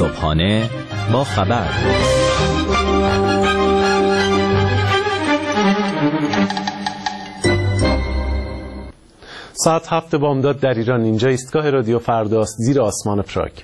صبحانه با خبر. ساعت 7 بامداد در ایران. اینجا ایستگاه رادیو فرداست زیر آسمان پراگ.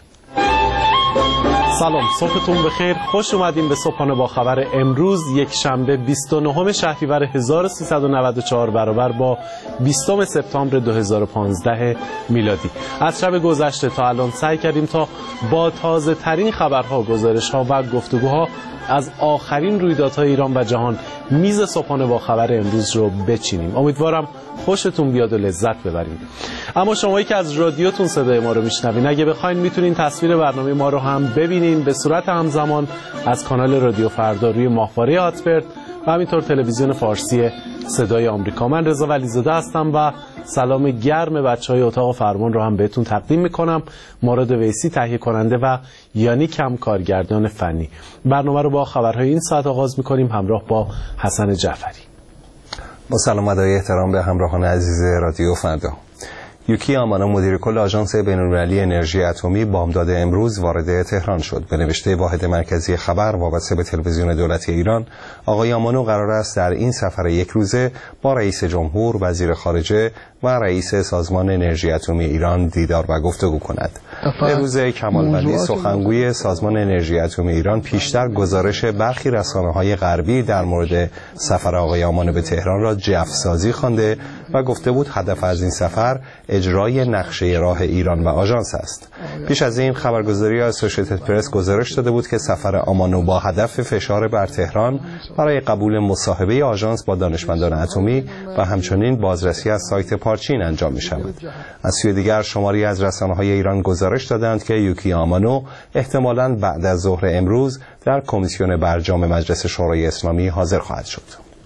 سلام، صبحتون بخیر. خوش اومدیم به صبحانه با خبر امروز یک شنبه 29 شهریور 1394 برابر با 20 سپتامبر 2015 میلادی. از شب گذشته تا الان سعی کردیم تا با تازه ترین خبرها، گزارش‌ها و گفتگوها از آخرین رویدادهای ایران و جهان میز صبحانه با خبر امروز رو بچینیم. امیدوارم خوشتون بیاد و لذت ببرید. اما شمایی که از رادیوتون صدای ما رو میشنوین، اگه بخواین میتونین تصویر برنامه ما رو هم ببینین به صورت همزمان از کانال رادیو فردا روی ماهواره هاتبرد و همینطور تلویزیون فارسی صدای آمریکا. من رضا ولیزاده هستم و سلام گرم بچهای اتاق فرمان رو هم بهتون تقدیم میکنم. مراد ویسی تهیه کننده و یانیک هم کارگردان فنی. برنامه رو با خبرهای این ساعت آغاز میکنیم همراه با حسن جعفری. با سلام و احترام به همراهان عزیز رادیو فردا. یوکی آمانو مدیر کل آژانس بین‌المللی انرژی اتمی بامداد امروز وارد تهران شد. به نوشته واحد مرکزی خبر وابسته به تلویزیون دولتی ایران، آقای آمانو قرار است در این سفر یک روزه با رئیس جمهور، وزیر خارجه و رئیس سازمان انرژی اتمی ایران دیدار و گفتگو کند. به روز کمالوندی سخنگوی سازمان انرژی اتمی ایران پیشتر گزارش برخی رسانه‌های غربی در مورد سفر آقای آمانو به تهران را جفسازی خوانده و گفته بود هدف از این سفر اجرای نقشه راه ایران و آژانس است. پیش از این خبرگزاری اسوسییتد پرس گزارش داده بود که سفر آمانو با هدف فشار بر تهران برای قبول مصاحبه آژانس با دانشمندان اتمی و همچنین بازرسی از سایت پارچین انجام می شود. از سوی دیگر شماری از رسانه‌های ایران گزارش دادند که یوکی آمانو احتمالاً بعد از ظهر امروز در کمیسیون برجام مجلس شورای اسلامی حاضر خواهد شد.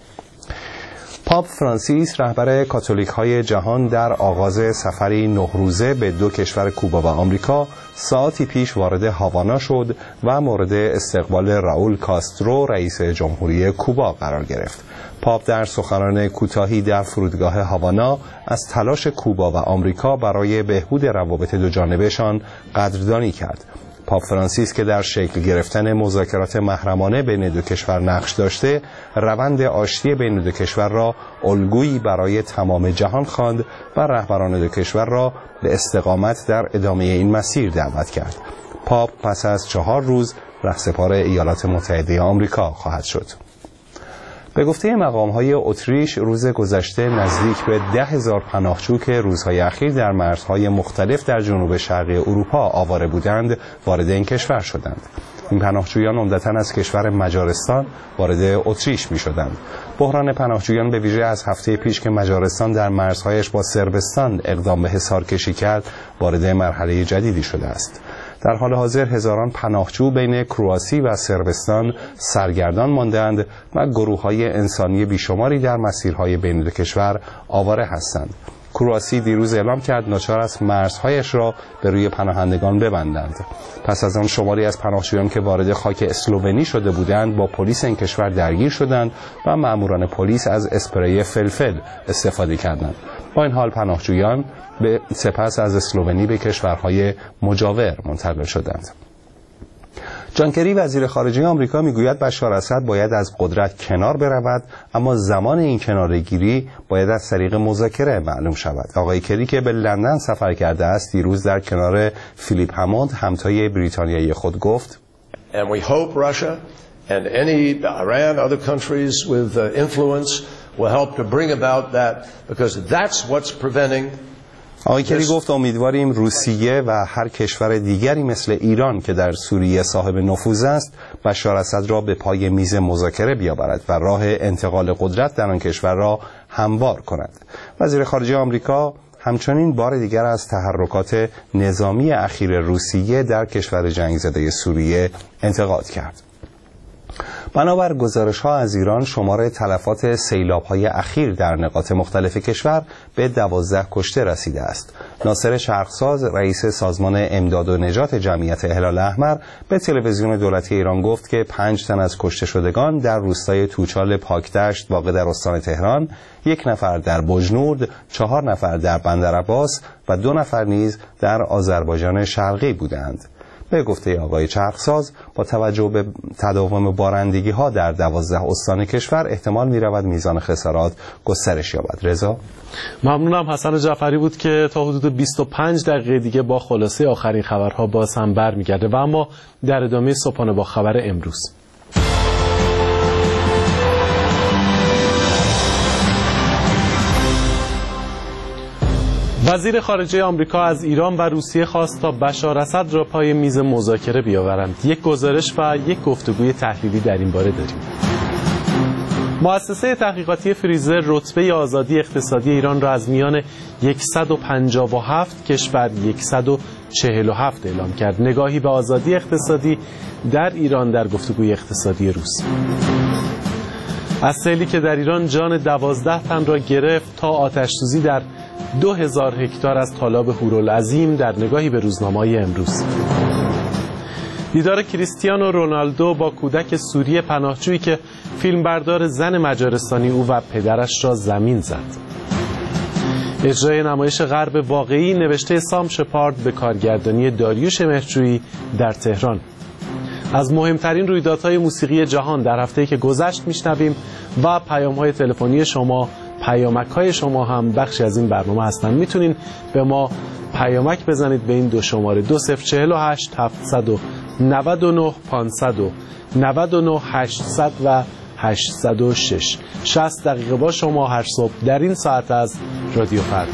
پاپ فرانسیس رهبر کاتولیک‌های جهان در آغاز سفری 9 روزه به 2 کشور کوبا و آمریکا ساعتی پیش وارد هاوانا شد و مورد استقبال راول کاسترو رئیس جمهوری کوبا قرار گرفت. پاپ در سخنرانی کوتاهی در فرودگاه هاوانا از تلاش کوبا و آمریکا برای بهبود روابط دوجانبهشان قدردانی کرد. پاپ فرانسیس که در شکل گرفتن مذاکرات محرمانه بین 2 کشور نقش داشته، روند آشتی بین 2 کشور را الگویی برای تمام جهان خواند و رهبران 2 کشور را به استقامت در ادامه این مسیر دعوت کرد. پاپ پس از 4 روز رهسپار ایالات متحده آمریکا خواهد شد. به گفته مقام‌های اتریش روز گذشته نزدیک به 10,000 پناهجو که روزهای اخیر در مرزهای مختلف در جنوب شرقی اروپا آواره بودند وارد این کشور شدند. این پناهجویان عمدتاً از کشور مجارستان وارد اتریش می‌شدند. بحران پناهجویان به ویژه از هفته پیش که مجارستان در مرزهایش با صربستان اقدام به حصارکشی کرد وارد مرحله جدیدی شده است. در حال حاضر هزاران پناهجو بین کرواسی و صربستان سرگردان مانده‌اند و گروه‌های انسانی بیشماری در مسیرهای بین 2 کشور آواره هستند. کرواسی دیروز اعلام کرد ناچار است مرزهایش را به روی پناهندگان ببندند. پس از آن شماری از پناهجویان که وارد خاک اسلوونی شده بودند با پلیس این کشور درگیر شدند و ماموران پلیس از اسپری فلفل استفاده کردند. با این حال پناهجویان به سپس از اسلوونی به کشورهای مجاور منتقل شدند. جان کری وزیر خارجه آمریکا میگوید بشار اسد باید از قدرت کنار برود، اما زمان این کناره‌گیری باید از طریق مذاکره معلوم شود. آقای کری که به لندن سفر کرده است دیروز در کنار فیلیپ هموند همتای بریتانیایی خود گفت And we hope Russia and any Iran other countries with influence will help to bring about that because that's what's preventing. آقای کری گفت امیدواریم روسیه و هر کشور دیگری مثل ایران که در سوریه صاحب نفوذ است بشار اسد را به پای میز مذاکره بیاورد و راه انتقال قدرت در آن کشور را هموار کند. وزیر خارجه آمریکا همچنین بار دیگر از تحرکات نظامی اخیر روسیه در کشور جنگ زده سوریه انتقاد کرد. بنابر گزارش‌ها از ایران شمار تلفات سیلاب‌های اخیر در نقاط مختلف کشور به 12 کشته رسیده است. ناصر شرقساز رئیس سازمان امداد و نجات جمعیت هلال احمر به تلویزیون دولتی ایران گفت که 5 تن از کشته شدگان در روستای توچال پاکدشت واقع در استان تهران، 1 نفر در بجنورد، 4 نفر در بندرعباس و 2 نفر نیز در آذربایجان شرقی بودند. به گفته آقای چرخساز با توجه به تداوم بارندگی‌ها در 12 استان کشور احتمال می‌رود میزان خسارات گسترش یابد. رضا ممنونم. حسن جعفری بود که تا حدود 25 دقیقه دیگه با خلاصه آخرین خبرها باز هم برمیگرده و اما در ادامه صبحانه با خبر امروز. وزیر خارجه آمریکا از ایران و روسیه خواست تا بشار اسد را پای میز مذاکره بیاورند. یک گزارش و یک گفتگوی تحلیلی در این باره داریم. مؤسسه تحقیقاتی فریزر رتبه آزادی اقتصادی ایران را از میان 157 کشور 147 اعلام کرد. نگاهی به آزادی اقتصادی در ایران در گفتگوی اقتصادی روز. از سیلی که در ایران جان 12 تن را گرفت تا آتش‌سوزی در 2000 هکتار از تالاب هورالعظیم در نگاهی به روزنامه‌های امروز. دیدار کریستیانو رونالدو با کودک سوری پناهجویی که فیلمبردار زن مجارستانی او و پدرش را زمین زد. اجرای نمایش غرب واقعی نوشته سام شپارد به کارگردانی داریوش مهرجویی در تهران. از مهمترین رویدادهای موسیقی جهان در هفته‌ای که گذشت میشنویم و پیام‌های تلفنی شما، پیامک‌های شما هم بخشی از این برنامه هستند. میتونین به ما پیامک بزنید به این دو شماره 2048 799 599 800 و 806. 60 دقیقه با شما هر صبح در این ساعت از رادیو فردا.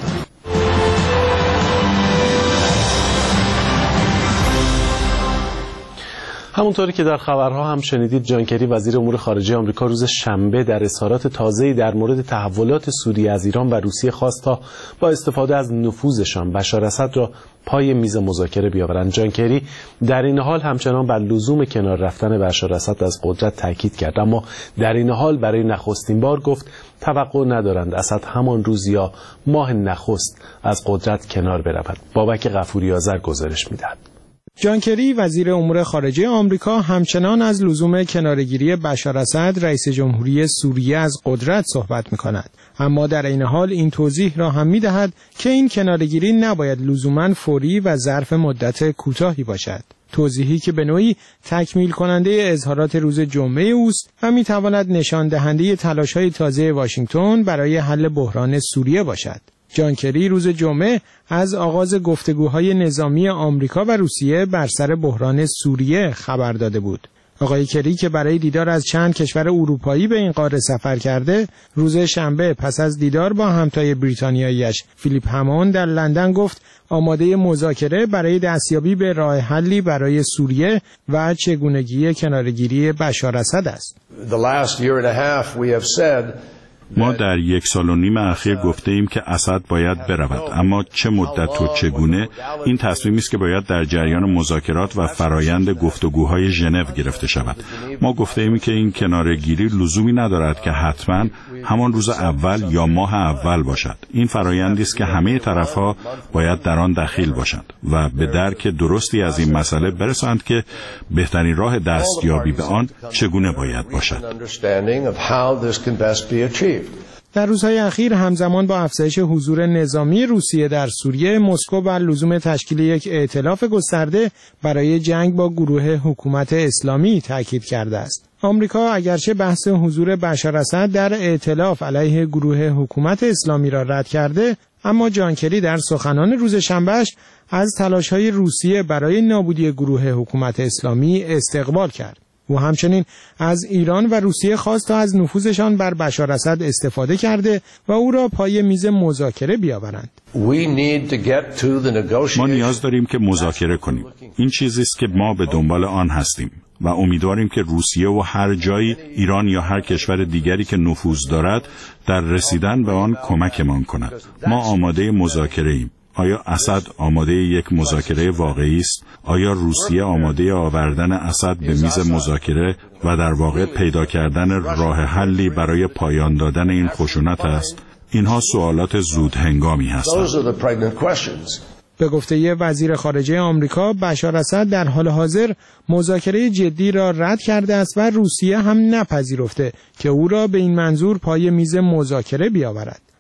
همونطوری که در خبرها هم شنیدید، جان کری وزیر امور خارجه آمریکا روز شنبه در اظهارات تازه‌ای در مورد تحولات سوریه از ایران و روسیه خواست تا با استفاده از نفوذشان بشار اسد را پای میز مذاکره بیاورند. جان کری در این حال همچنان بر لزوم کنار رفتن بشار اسد از قدرت تاکید کرد، اما در این حال برای نخستین بار گفت توقع ندارند اسد همان روز یا ماه نخست از قدرت کنار برود. بابک غفوری آذر گزارش می‌دهد. جان کری وزیر امور خارجه آمریکا همچنان از لزوم کناره‌گیری بشار اسد رئیس جمهوری سوریه از قدرت صحبت می‌کند، اما در این حال این توضیح را هم می‌دهد که این کناره‌گیری نباید لزوماً فوری و ظرف مدت کوتاهی باشد. توضیحی که به نوعی تکمیل کننده اظهارات روز جمعه اوست و می‌تواند نشان دهنده تلاش‌های تازه واشنگتن برای حل بحران سوریه باشد. جان کری روز جمعه از آغاز گفتگوهای نظامی آمریکا و روسیه بر سر بحران سوریه خبر داده بود. آقای کری که برای دیدار از چند کشور اروپایی به این قاره سفر کرده، روز شنبه پس از دیدار با همتای بریتانیایی‌اش فیلیپ هموند در لندن گفت آماده مذاکره برای دستیابی به راه حلی برای سوریه و چگونگی کناره‌گیری بشار اسد است. ما در 1.5 سال اخیر گفته ایم که اسد باید برود، اما چه مدت و چگونه این تصمیمی است که باید در جریان مذاکرات و فرایند گفتگوهای ژنو گرفته شود. ما گفته ایم که این کناره‌گیری لزومی ندارد که حتما همان روز اول یا ماه اول باشد. این فرایندی است که همه طرف‌ها باید در آن دخیل باشند و به درک درستی از این مسئله برسند که بهترین راه دستیابی به آن چگونه باید باشد. در روزهای اخیر همزمان با افزایش حضور نظامی روسیه در سوریه، مسکو بر لزوم تشکیل یک ائتلاف گسترده برای جنگ با گروه حکومت اسلامی تاکید کرده است. آمریکا اگرچه بحث حضور بشار اسد در ائتلاف علیه گروه حکومت اسلامی را رد کرده، اما جان کری در سخنان روز شنبهش از تلاش‌های روسیه برای نابودی گروه حکومت اسلامی استقبال کرد. و همچنین از ایران و روسیه خواست تا از نفوذشان بر بشار اسد استفاده کرده و او را پای میز مذاکره بیاورند. ما نیاز داریم که مذاکره کنیم. این چیزی است که ما به دنبال آن هستیم و امیدواریم که روسیه و هر جایی، ایران یا هر کشور دیگری که نفوذ دارد، در رسیدن به آن کمکمان کند. ما آماده مذاکره ایم. آیا اسد آماده یک مذاکره واقعی است؟ آیا روسیه آماده آوردن اسد به میز مذاکره و در واقع پیدا کردن راه حلی برای پایان دادن این خشونت است؟ اینها سوالات زود هنگامی هستند. به گفته وزیر خارجه آمریکا، بشار اسد در حال حاضر مذاکره جدی را رد کرده است و روسیه هم نپذیرفته که او را به این منظور پای میز مذاکره بیاورد.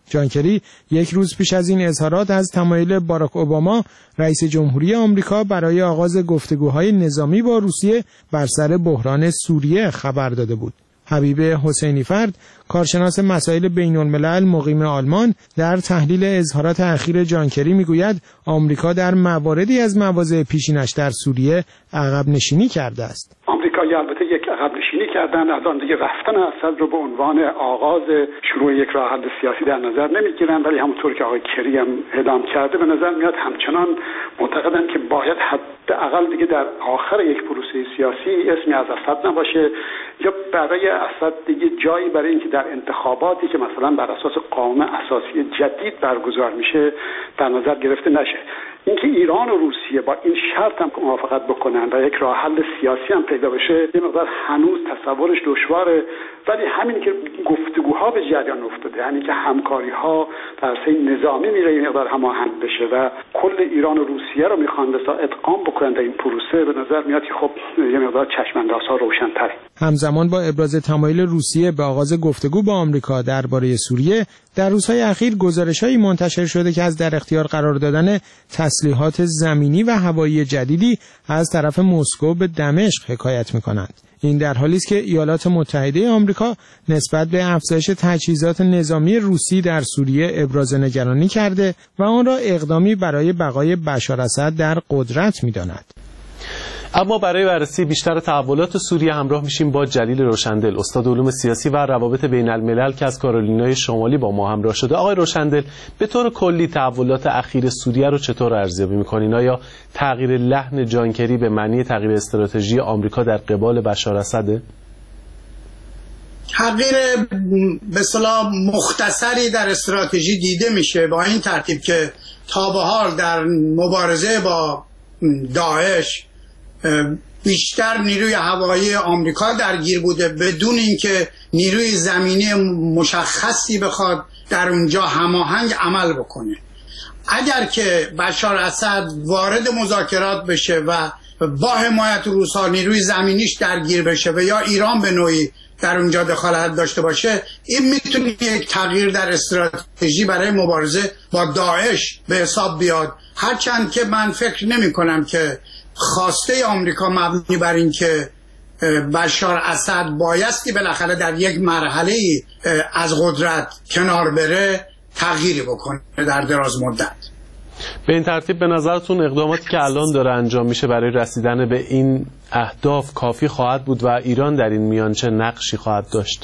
جان کری یک روز پیش از این اظهارات از تمایل باراک اوباما رئیس جمهوری آمریکا برای آغاز گفتگوهای نظامی با روسیه بر سر بحران سوریه خبر داده بود. حبیب حسینی فرد، کارشناس مسائل بین الملل مقیم آلمان، در تحلیل اظهارات اخیر جان کری میگوید آمریکا در مواردی از مواضع پیشینش در سوریه عقب نشینی کرده است. آمریکایی البته یک عقب نشینی کردن، از آن دیگه رفتن اسد رو به عنوان آغاز شروع یک راه حل سیاسی در نظر نمیگیرن، ولی همونطور که آقای کری هم اعلام کرده به نظر میاد همچنان معتقدن که باید حداقل دیگه در آخر یک پروسه سیاسی اسمی از اسد نباشه یا برای اسد دیگه جایی برای اینکه در انتخاباتی که مثلا بر اساس قانون اساسی جدید برگزار میشه در نظر گرفته نشه. اینکه ایران و روسیه با این شرط هم موافقت بکنن و یک راه حل سیاسی هم پیدا بشه یه مقدار هنوز تصورش دشواره، ولی همین که گفتگوها به جریان افتاده، همین که همکاری ها در حوزه نظامی میره یه مقدار هماهنگ بشه و کل ایران و روسیه رو میخوان بسا ادغام بکنن در این پروسه، به نظر میاد که خب یه مقدار چشم‌اندازها روشن‌تره. همزمان با ابراز تمایل روسیه به آغاز گفتگو با آمریکا درباره سوریه، در روزهای اخیر گزارش‌هایی منتشر شده که از در اختیار قرار دادن تسلیحات زمینی و هوایی جدیدی از طرف مسکو به دمشق حکایت می‌کنند. این در حالی است که ایالات متحده آمریکا نسبت به افزایش تجهیزات نظامی روسی در سوریه ابراز نگرانی کرده و آن را اقدامی برای بقای بشار اسد در قدرت می‌داند. اما برای بررسی بیشتر تحولات سوریه همراه میشیم با جلیل روشندل، استاد علوم سیاسی و روابط بین الملل که از کارولینای شمالی با ما همراه شده. آقای روشندل، به طور کلی تحولات اخیر سوریه رو چطور ارزیابی می‌کنین؟ آیا تغییر لحن جان کری به معنی تغییر استراتژی آمریکا در قبال بشار اسده؟ تغییر به اصطلاح مختصری در استراتژی دیده میشه، با این ترتیب که تا به حال در مبارزه با داعش بیشتر نیروی هوایی آمریکا درگیر بوده بدون اینکه نیروی زمینی مشخصی بخواد در اونجا هماهنگ عمل بکنه. اگر که بشار اسد وارد مذاکرات بشه و با حمایت روس‌ها نیروی زمینیش درگیر بشه و یا ایران به نوعی در اونجا دخالت داشته باشه، این میتونه یک تغییر در استراتژی برای مبارزه با داعش به حساب بیاد، هرچند که من فکر نمی کنم که خواسته آمریکا مبنی بر این که بشار اسد بایستی بالاخره در یک مرحله از قدرت کنار بره تغییری بکنه در دراز مدت. به این ترتیب به نظرتون اقداماتی که الان داره انجام میشه برای رسیدن به این اهداف کافی خواهد بود و ایران در این میان چه نقشی خواهد داشت؟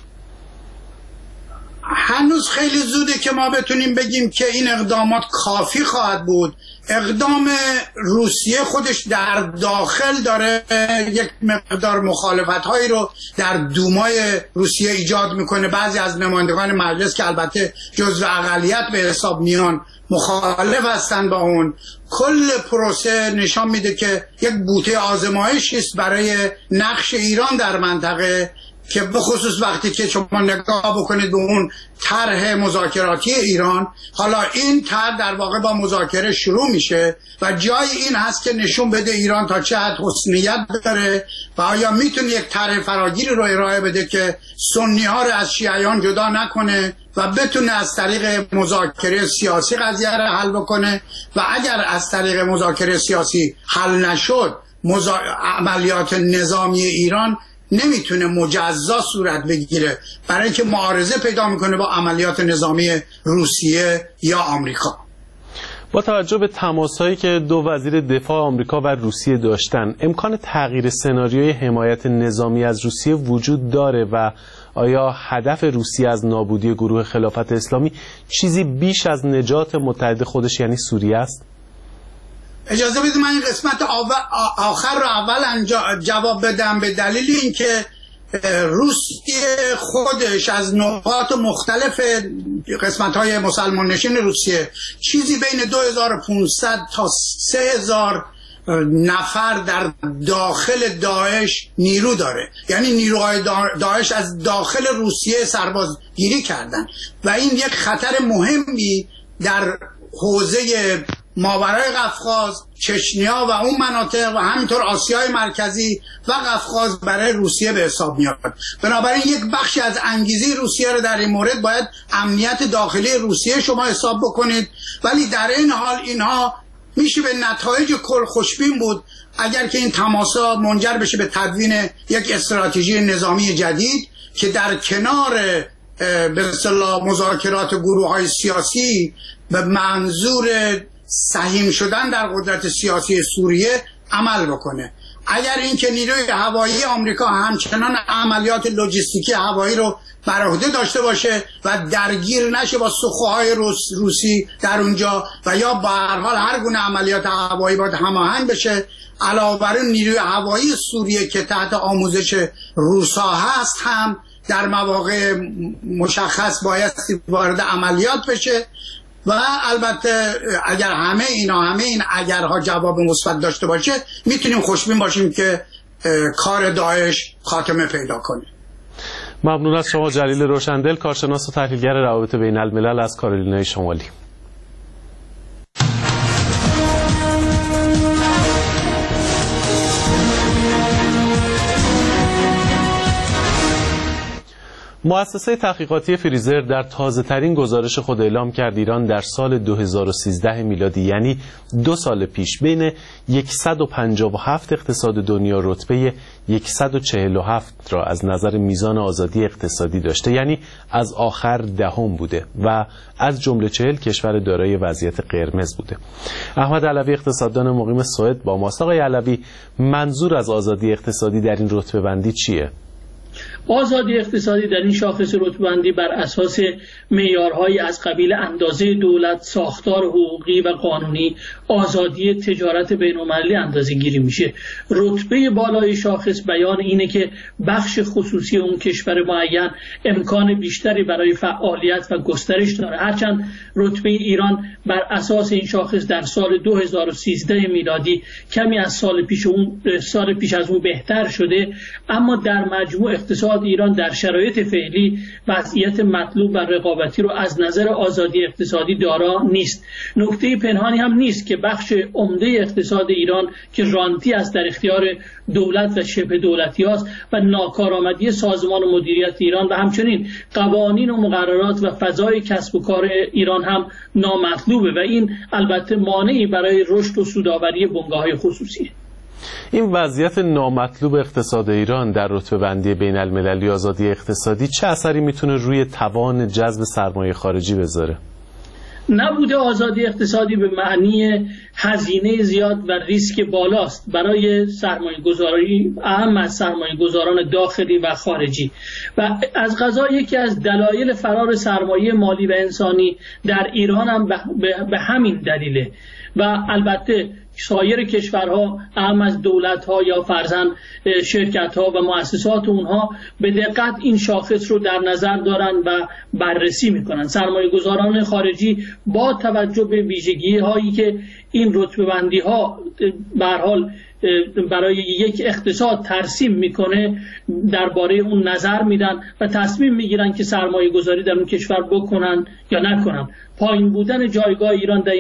هنوز خیلی زوده که ما بتونیم بگیم که این اقدامات کافی خواهد بود. اقدام روسیه خودش در داخل داره یک مقدار مخالفت‌هایی رو در دومای روسیه ایجاد میکنه. بعضی از نمایندگان مجلس که البته جزو اقلیت به حساب میان مخالف هستن با اون. کل پروسه نشان میده که یک بوته آزمایشی است برای نقش ایران در منطقه، که به خصوص وقتی که شما نگاه بکنید به اون طرح مذاکراتی ایران، حالا این طرح در واقع با مذاکره شروع میشه و جای این هست که نشون بده ایران تا چه حد حسنیت داره و آیا میتونه یک طرح فراگیری رو ارائه بده که سنی ها رو از شیعیان جدا نکنه و بتونه از طریق مذاکره سیاسی قضیه رو حل بکنه و اگر از طریق مذاکره سیاسی حل نشد عملیات نظامی ایران نمیتونه مجزا صورت بگیره برای اینکه معارضه پیدا میکنه با عملیات نظامی روسیه یا آمریکا. با توجه به تماس‌هایی که دو وزیر دفاع آمریکا و روسیه داشتن، امکان تغییر سناریوی حمایت نظامی از روسیه وجود داره و آیا هدف روسیه از نابودی گروه خلافت اسلامی چیزی بیش از نجات متحد خودش یعنی سوریه است؟ اجازه بدید من این قسمت آخر رو اول جواب بدم، به دلیل اینکه روسیه خودش از نقاط مختلف قسمت‌های مسلمان نشین روسیه چیزی بین 2500 تا 3000 نفر در داخل داعش نیرو داره، یعنی نیروهای داعش از داخل روسیه سربازگیری کردن و این یک خطر مهمی در حوزه ماورای قفقاز، چچنیا و اون مناطق و همینطور آسیای مرکزی و قفقاز برای روسیه به حساب میاد. بنابراین یک بخشی از انگیزه روسیه رو در این مورد باید امنیت داخلی روسیه شما حساب بکنید، ولی در این حال اینها میشه به نتایج کل خوشبین بود اگر که این تماسا منجر بشه به تدوین یک استراتژی نظامی جدید که در کنار به اصطلاح مذاکرات گروه‌های سیاسی به منظور سهیم شدن در قدرت سیاسی سوریه عمل بکنه. اگر اینکه نیروی هوایی آمریکا همچنان عملیات لوجستیکی هوایی رو بر عهده داشته باشه و درگیر نشه با سخوهای روسی در اونجا و یا به هر حال هر گونه عملیات هوایی باید هماهنگ بشه، علاوه بر نیروی هوایی سوریه که تحت آموزش روسا هست هم در مواقع مشخص باید وارد عملیات بشه. و البته اگر همه این اگرها جواب مثبت داشته باشه میتونیم خوشبین باشیم که کار داعش خاتمه پیدا کنه. ممنون از شما جلیل روشندل، کارشناس و تحلیلگر روابط بین الملل از کارولینای شمالی. مؤسسه تحقیقاتی فریزر در تازه‌ترین گزارش خود اعلام کرد ایران در سال 2013 میلادی، یعنی 2 سال پیش، بین 157 اقتصاد دنیا رتبه 147 را از نظر میزان آزادی اقتصادی داشته، یعنی از آخر دهم بوده و از جمله 40 کشور دارای وضعیت قرمز بوده. احمد علوی اقتصاددان مقیم سوئد با ماست. آقای علوی، منظور از آزادی اقتصادی در این رتبه بندی چیه؟ آزادی اقتصادی در این شاخص رتبه‌بندی بر اساس معیارهایی از قبیل اندازه دولت، ساختار حقوقی و قانونی، آزادی تجارت بین‌المللی اندازه‌گیری میشه. رتبه بالای شاخص بیان اینه که بخش خصوصی اون کشور معین امکان بیشتری برای فعالیت و گسترش داره. هرچند رتبه ایران بر اساس این شاخص در سال 2013 میلادی کمی از سال پیش از اون بهتر شده، اما در مجموع اقتصاد ایران در شرایط فعلی وضعیت مطلوب و رقابتی رو از نظر آزادی اقتصادی دارا نیست. نکته پنهانی هم نیست که بخش عمده اقتصاد ایران که رانتی است در اختیار دولت و شبه دولتی است و ناکارآمدی سازمان و مدیریت ایران و همچنین قوانین و مقررات و فضای کسب و کار ایران هم نامطلوبه و این البته مانعی برای رشد و سودآوری بنگاه‌های خصوصی. این وضعیت نامطلوب اقتصاد ایران در رتبه بندی بین المللی آزادی اقتصادی چه اثری میتونه روی توان جذب سرمایه خارجی بذاره؟ نبود آزادی اقتصادی به معنی هزینه زیاد و ریسک بالاست برای سرمایه گذاری، اهم از سرمایه گذاران داخلی و خارجی، و از قضا یکی از دلایل فرار سرمایه مالی و انسانی در ایران هم به همین دلیله. و البته سایر کشورها اهم از دولت‌ها یا فرضاً شرکت‌ها و مؤسسات اونها به دقت این شاخص رو در نظر دارن و بررسی میکنن. سرمایه‌گذاران خارجی با توجه به ویژگی‌هایی که این رتبه‌بندی‌ها به هر حال برای یک اقتصاد ترسیم میکنه درباره اون نظر میدن و تصمیم میگیرن که سرمایه گذاری در اون کشور بکنن یا نکنن. پایین بودن جایگاه ایران در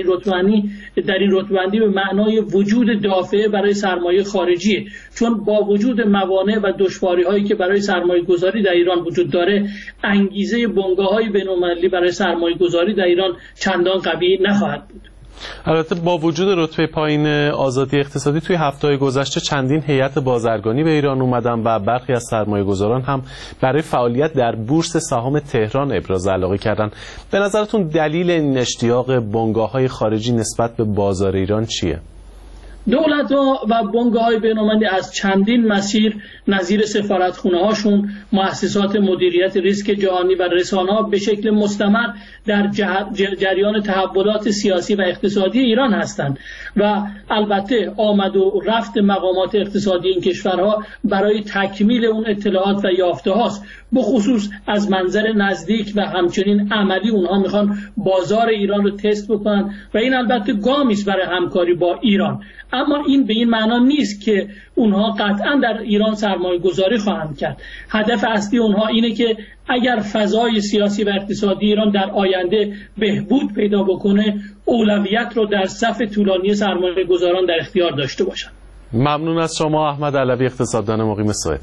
این رتبه‌بندی به معنای وجود دافعه برای سرمایه خارجی، چون با وجود موانع و دشواری‌هایی که برای سرمایه گذاری در ایران وجود داره، انگیزه بنگاه‌های بین‌المللی برای سرمایه گذاری در ایران چندان قوی نخواهد بود. البته با وجود رتبه پایین آزادی اقتصادی توی هفته‌های گذشته چندین هیئت بازرگانی به ایران اومدن و برخی از سرمایه‌گذاران هم برای فعالیت در بورس سهام تهران ابراز علاقه کردن. به نظرتون دلیل این اشتیاق بنگاه‌های خارجی نسبت به بازار ایران چیه؟ دولت‌ها و بنگاه‌های بین‌المللی از چندین مسیر نظیر سفارتخونه‌هاشون، مؤسسات مدیریت ریسک جهانی و رسانه‌ها به شکل مستمر در جریان تحولات سیاسی و اقتصادی ایران هستند و البته آمد و رفت مقامات اقتصادی این کشورها برای تکمیل اون اطلاعات و یافته‌هاست. بخصوص از منظر نزدیک و همچنین عملی اونها میخوان بازار ایران رو تست بکنن و این البته گامی است برای همکاری با ایران. اما این به این معنا نیست که اونها قطعا در ایران سرمایه گذاری خواهند کرد. هدف اصلی اونها اینه که اگر فضای سیاسی و اقتصادی ایران در آینده بهبود پیدا بکنه، اولویت رو در صف طولانی سرمایه گذاران در اختیار داشته باشند. ممنون از شما احمد علوی، اقتصاددان مقیم سوئد.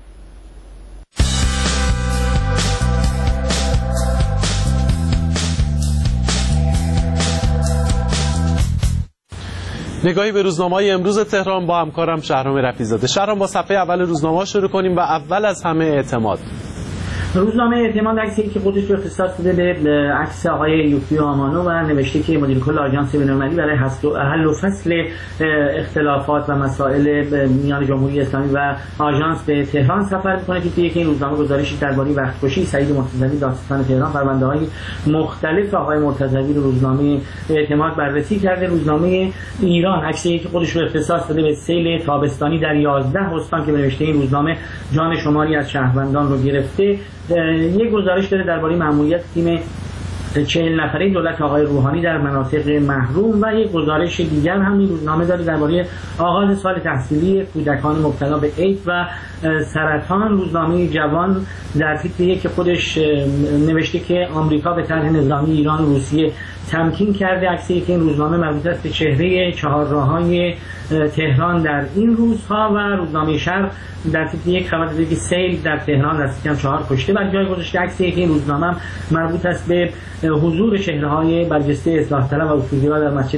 نگاهی به روزنامه‌های امروز تهران با همکارم شهرام رفیع‌زاده. شهرام، با صفحه اول روزنامه‌ها شروع کنیم و اول از همه اعتماد. روزنامه اعتماد عکسی که خودش رو اختصاص داده به عکس آقای یوکی آمانو و نوشته که مدیر کل آژانس بین‌المللی برای حل و فصل اختلافات و مسائل میان جمهوری اسلامی و آژانس به تهران سفر می‌کنه که توی این روزنامه گزارشی درباره وقت‌کشی سعید مرتضوی دادستان تهران پرونده‌های مختلف آقای مرتضوی رو روزنامه اعتماد بررسی کرده. روزنامه ایران عکسی که خودش رو اختصاص داده به سیل تابستانی در 11 استان که نوشته این روزنامه جان شماری از شهروندان رو گرفته. یک گزارش داره درباره مأموریت تیم 40 نفره دولت آقای روحانی در مناطق محروم و یک گزارش دیگر هم این روزنامه داره درباره آغاز سال تحصیلی کودکان مبتلا به ایدز و سرطان. روزنامه جوان در تیتر که خودش نوشته که آمریکا به طرح نظامی ایران و روسیه تمکین کرده. عکسی که این روزنامه مربوط است به چهره چهارراه‌های تهران در این روزها و روزنامه شرق در تیتر یک خبر داده که سیل در تهران دست کم 4 کشته بر جای گذاشته. عکسی که این روزنامه مربوط است به حضور چهره‌های برجسته اصلاح طلب و اصولگرا در مسجد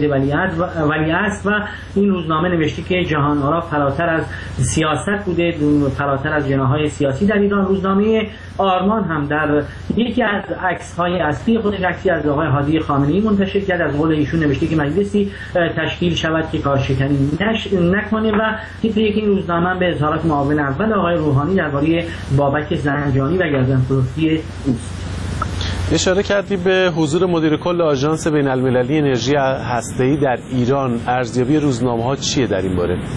ولیعصر و این روزنامه نوشته که جهان آرا فراتر از سیاست بوده، فراتر از جناح‌های سیاسی در ایران. روزنامه آرمان هم در یکی از عکس‌های اصلی خودش عکسی از آقای هادی خامنه‌ای منتشر کرد. از قول ایشون نوشته که مجلسی تشکیل شود که کارشکنی نکنه و تیتر یک این روزنامه به اظهارات معاون اول آقای روحانی درباره بابک زنجانی و گردنفروشی اوست. اشاره کردی به حضور مدیر کل آژانس بین‌المللی انرژی هسته‌ای در ایران. ارزیابی روزنامه‌ها چیه در این باره؟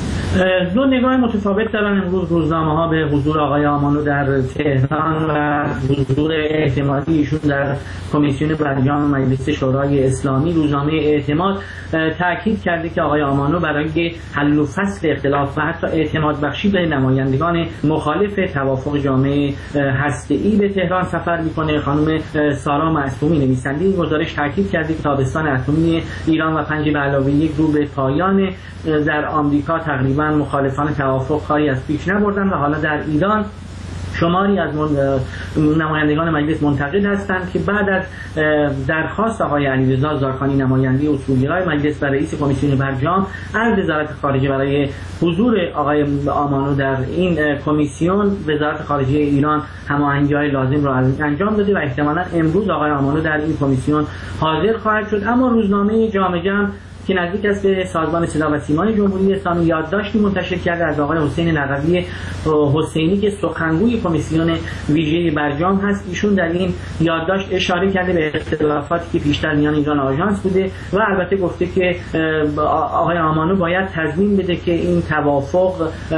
دو نگاه متفاوت دارن امروز روزنامه‌ها به حضور آقای آمانو در تهران و حضور اعتمادی ایشون در کمیسیون برجام مجلس شورای اسلامی. روزنامه اعتماد تاکید کرده که آقای آمانو برای حل و فصل اختلاف و حتی اعتماد بخشی به نمایندگان مخالف توافق جامعه هسته‌ای به تهران سفر می‌کنه. خانم سارا معصومی نویسنده این گزارش تاکید کرده که تابستان اتمی ایران و 5 به علاوه 1 رو به پایان در آمریکا تقریبا مخالفان توافق کاری از پیش نبردن و حالا در ایران شماری از نمایندگان مجلس منتقد هستند که بعد از درخواست آقای علیرضا زاکانی نماینده اصولگرای مجلس برای رئیس کمیسیون برجام از وزارت خارجه برای حضور آقای آمانو در این کمیسیون، وزارت خارجه ایران هماهنگی‌های لازم را انجام داده و احتمالاً امروز آقای آمانو در این کمیسیون حاضر خواهد شد. اما روزنامه جامعه که نزدیک است به سازمان صدا و سیمای جمهوری اسلامی یادداشتی منتشر کرده از آقای حسین نقوی حسینی که سخنگوی کمیسیون ویژه برجام هست. ایشون در این یادداشت اشاره کرده به اختلافاتی که پیشتر میان ایران و آژانس بوده و البته گفته که آقای آمانو باید تضمین بده که این توافق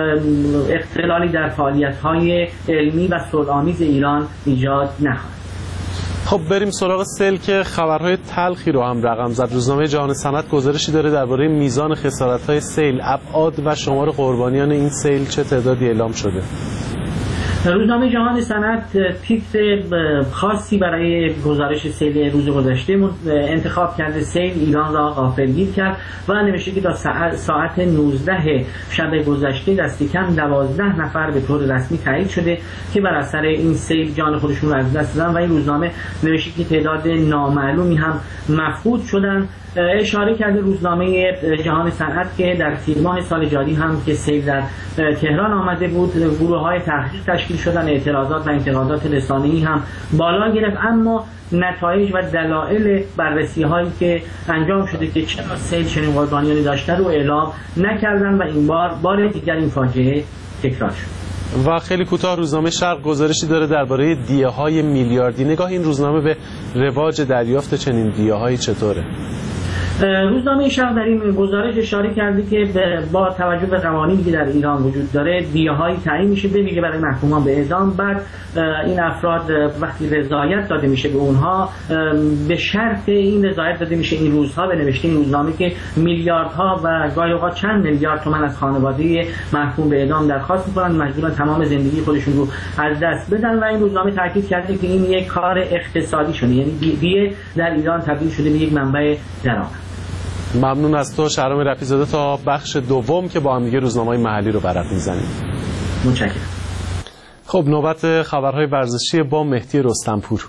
اختلالی در فعالیت‌های علمی و صلح‌آمیز ایران ایجاد نخواهد. خب بریم سراغ سیل که خبرهای تلخی رو هم رقم زد. روزنامه جهان سند گزارشی داره درباره میزان خسارت‌های سیل، ابعاد و شمار قربانیان این سیل چه تعدادی اعلام شده. روزنامه جهان سند تیتر خاصی برای گزارش سیل روز گذشته انتخاب کرده. سیل ایران را غافلگیر کرد و نوشته که تا ساعت 19 شب گذشته دست کم 12 نفر به طور رسمی تایید شده که بر اثر این سیل جان خودشون رو از دست دادن و این روزنامه نوشته که تعداد نامعلومی هم مفقود شدن. اشاره کرده روزنامه جهان صنعت که در تیر ماه سال جاری هم که سیل در تهران آمده بود، گروه‌های تحقیق تشکیل شدن، اعتراضات و انتقادات رسانه‌ای هم بالا گرفت، اما نتایج و دلایل بررسی‌هایی که انجام شده که چرا سیل چنین قربانیانی داشته رو اعلام نکردن و این بار دیگر این فاجعه تکرار شد. و خیلی کوتاه روزنامه شرق گزارشی داره درباره دیه‌های میلیاردی. نگاه این روزنامه به رواج دریافت چنین دیه‌هایی چطوره؟ روزنامه شرق در این گزارش اشاره کرده که با توجه به قوانینی که در ایران وجود داره دیه‌هایی تعیین میشه به ویژه برای محکومان به اعدام. بعد این افراد وقتی رضایت داده میشه به اونها، به شرط این رضایت داده میشه این روزها به نوشته این روزنامه که میلیاردها و گاهی اوقات چند میلیارد تومان از خانواده محکوم به اعدام درخواست میکنن، مجبورن تمام زندگی خودشون رو از دست بدن. و این روزنامه تاکید کرده که این یک کار اقتصادی شده، یعنی دیه در ایران تبدیل شده به یک منبع درآمد. ممنون از تو شهرام رفیع‌زاده. تا بخش دوم که با هم دیگه روزنامه‌های محلی رو ورق می‌زنیم. متشکرم. خب نوبت خبرهای ورزشی با مهدی رستمپور.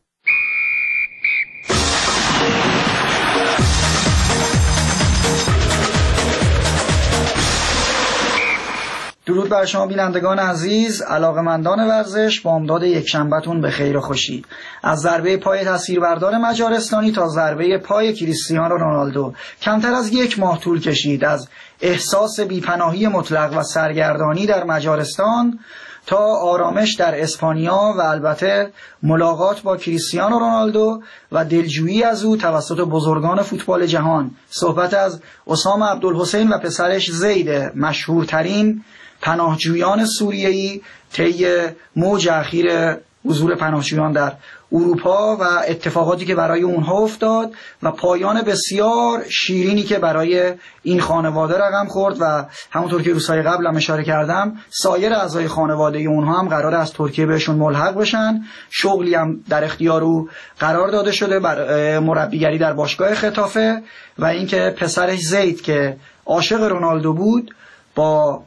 درود بر شما بینندگان عزیز، علاقه‌مندان ورزش، بامداد یکشنبه‌تون به خیر و خوشی. از ضربه پای تاثیربردار مجارستانی تا ضربه پای کریستیانو رونالدو کمتر از یک ماه طول کشید. از احساس بیپناهی مطلق و سرگردانی در مجارستان تا آرامش در اسپانیا و البته ملاقات با کریستیانو رونالدو و دلجویی از او توسط بزرگان فوتبال جهان. صحبت از اسامه عبدالحسین و پسرش زید، مشهورترین پناهجویان سوریه‌ای طی موج اخیر حضور پناهجویان در اروپا و اتفاقاتی که برای اونها افتاد و پایان بسیار شیرینی که برای این خانواده رقم خورد و همونطور که روزهای قبل هم اشاره کردم سایر اعضای خانواده اونها هم قرار از ترکیه بهشون ملحق بشن. شغلی هم در اختیار او قرار داده شده بر مربیگری در باشگاه خطافه و اینکه پسرش زید که عاشق رونالدو بود با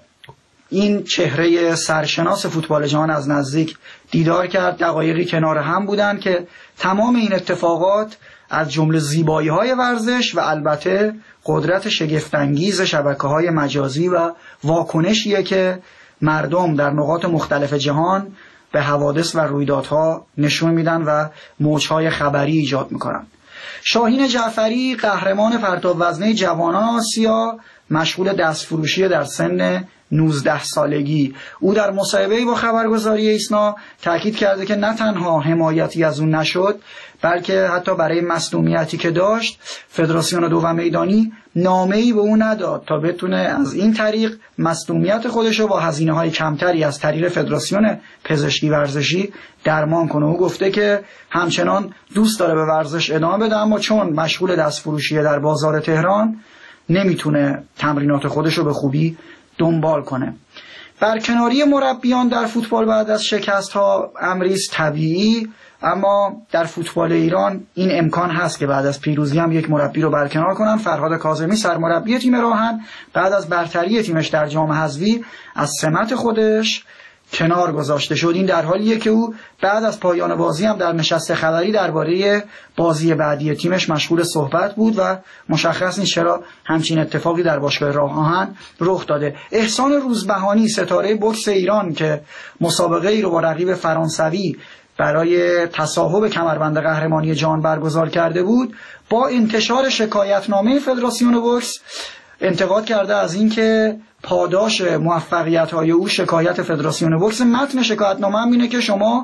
این چهره سرشناس فوتبال جهان از نزدیک دیدار کرد. دقایقی کنار هم بودن که تمام این اتفاقات از جمله زیبایی‌های ورزش و البته قدرت شگفت‌انگیز شبکه‌های مجازی و واکنشیه که مردم در نقاط مختلف جهان به حوادث و رویدادها نشون میدن و موج‌های خبری ایجاد میکنن. شاهین جعفری قهرمان پرتاب وزنه جوانان آسیا مشغول دستفروشی در سن 19 سالگی. او در مصاحبه‌ای با خبرگزاری ایسنا تاکید کرده که نه تنها حمایتی از اون نشد بلکه حتی برای مصدومیتی که داشت فدراسیون دو و میدانی نامه‌ای به او نداد تا بتونه از این طریق مصدومیت خودش رو با هزینه‌های کمتری از طریق فدراسیون پزشکی ورزشی درمان کنه. او گفته که همچنان دوست داره به ورزش ادامه بده اما چون مشغول دستفروشی در بازار تهران نمیتونه تمرینات خودش رو به خوبی دنبال کنه. برکناری مربیان در فوتبال بعد از شکست ها امری است طبیعی، اما در فوتبال ایران این امکان هست که بعد از پیروزی هم یک مربی رو برکنار کنن. فرهاد کاظمی سرمربی تیم راهن بعد از برتری تیمش در جام حذفی از سمت خودش کنار گذاشته شد. این در حالیه که او بعد از پایان بازی هم در نشست خبری درباره بازی بعدی تیمش مشغول صحبت بود و مشخص نیست چرا همچین اتفاقی در باشگاه راه آهن رخ داده. احسان روزبهانی ستاره بوکس ایران که مسابقه ای رو با رقیب فرانسوی برای تصاحب کمربند قهرمانی جهان برگزار کرده بود با انتشار شکایتنامه فدراسیون بوکس انتقاد کرده از اینکه پاداش موفقیت‌های او شکایت فدراسیون بوکس. متن شکایتنامه هم اینه که شما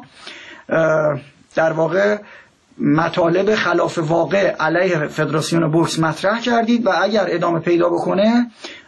در واقع مطالب خلاف واقع علیه فدراسیون بوکس مطرح کردید و اگر ادامه پیدا بکنه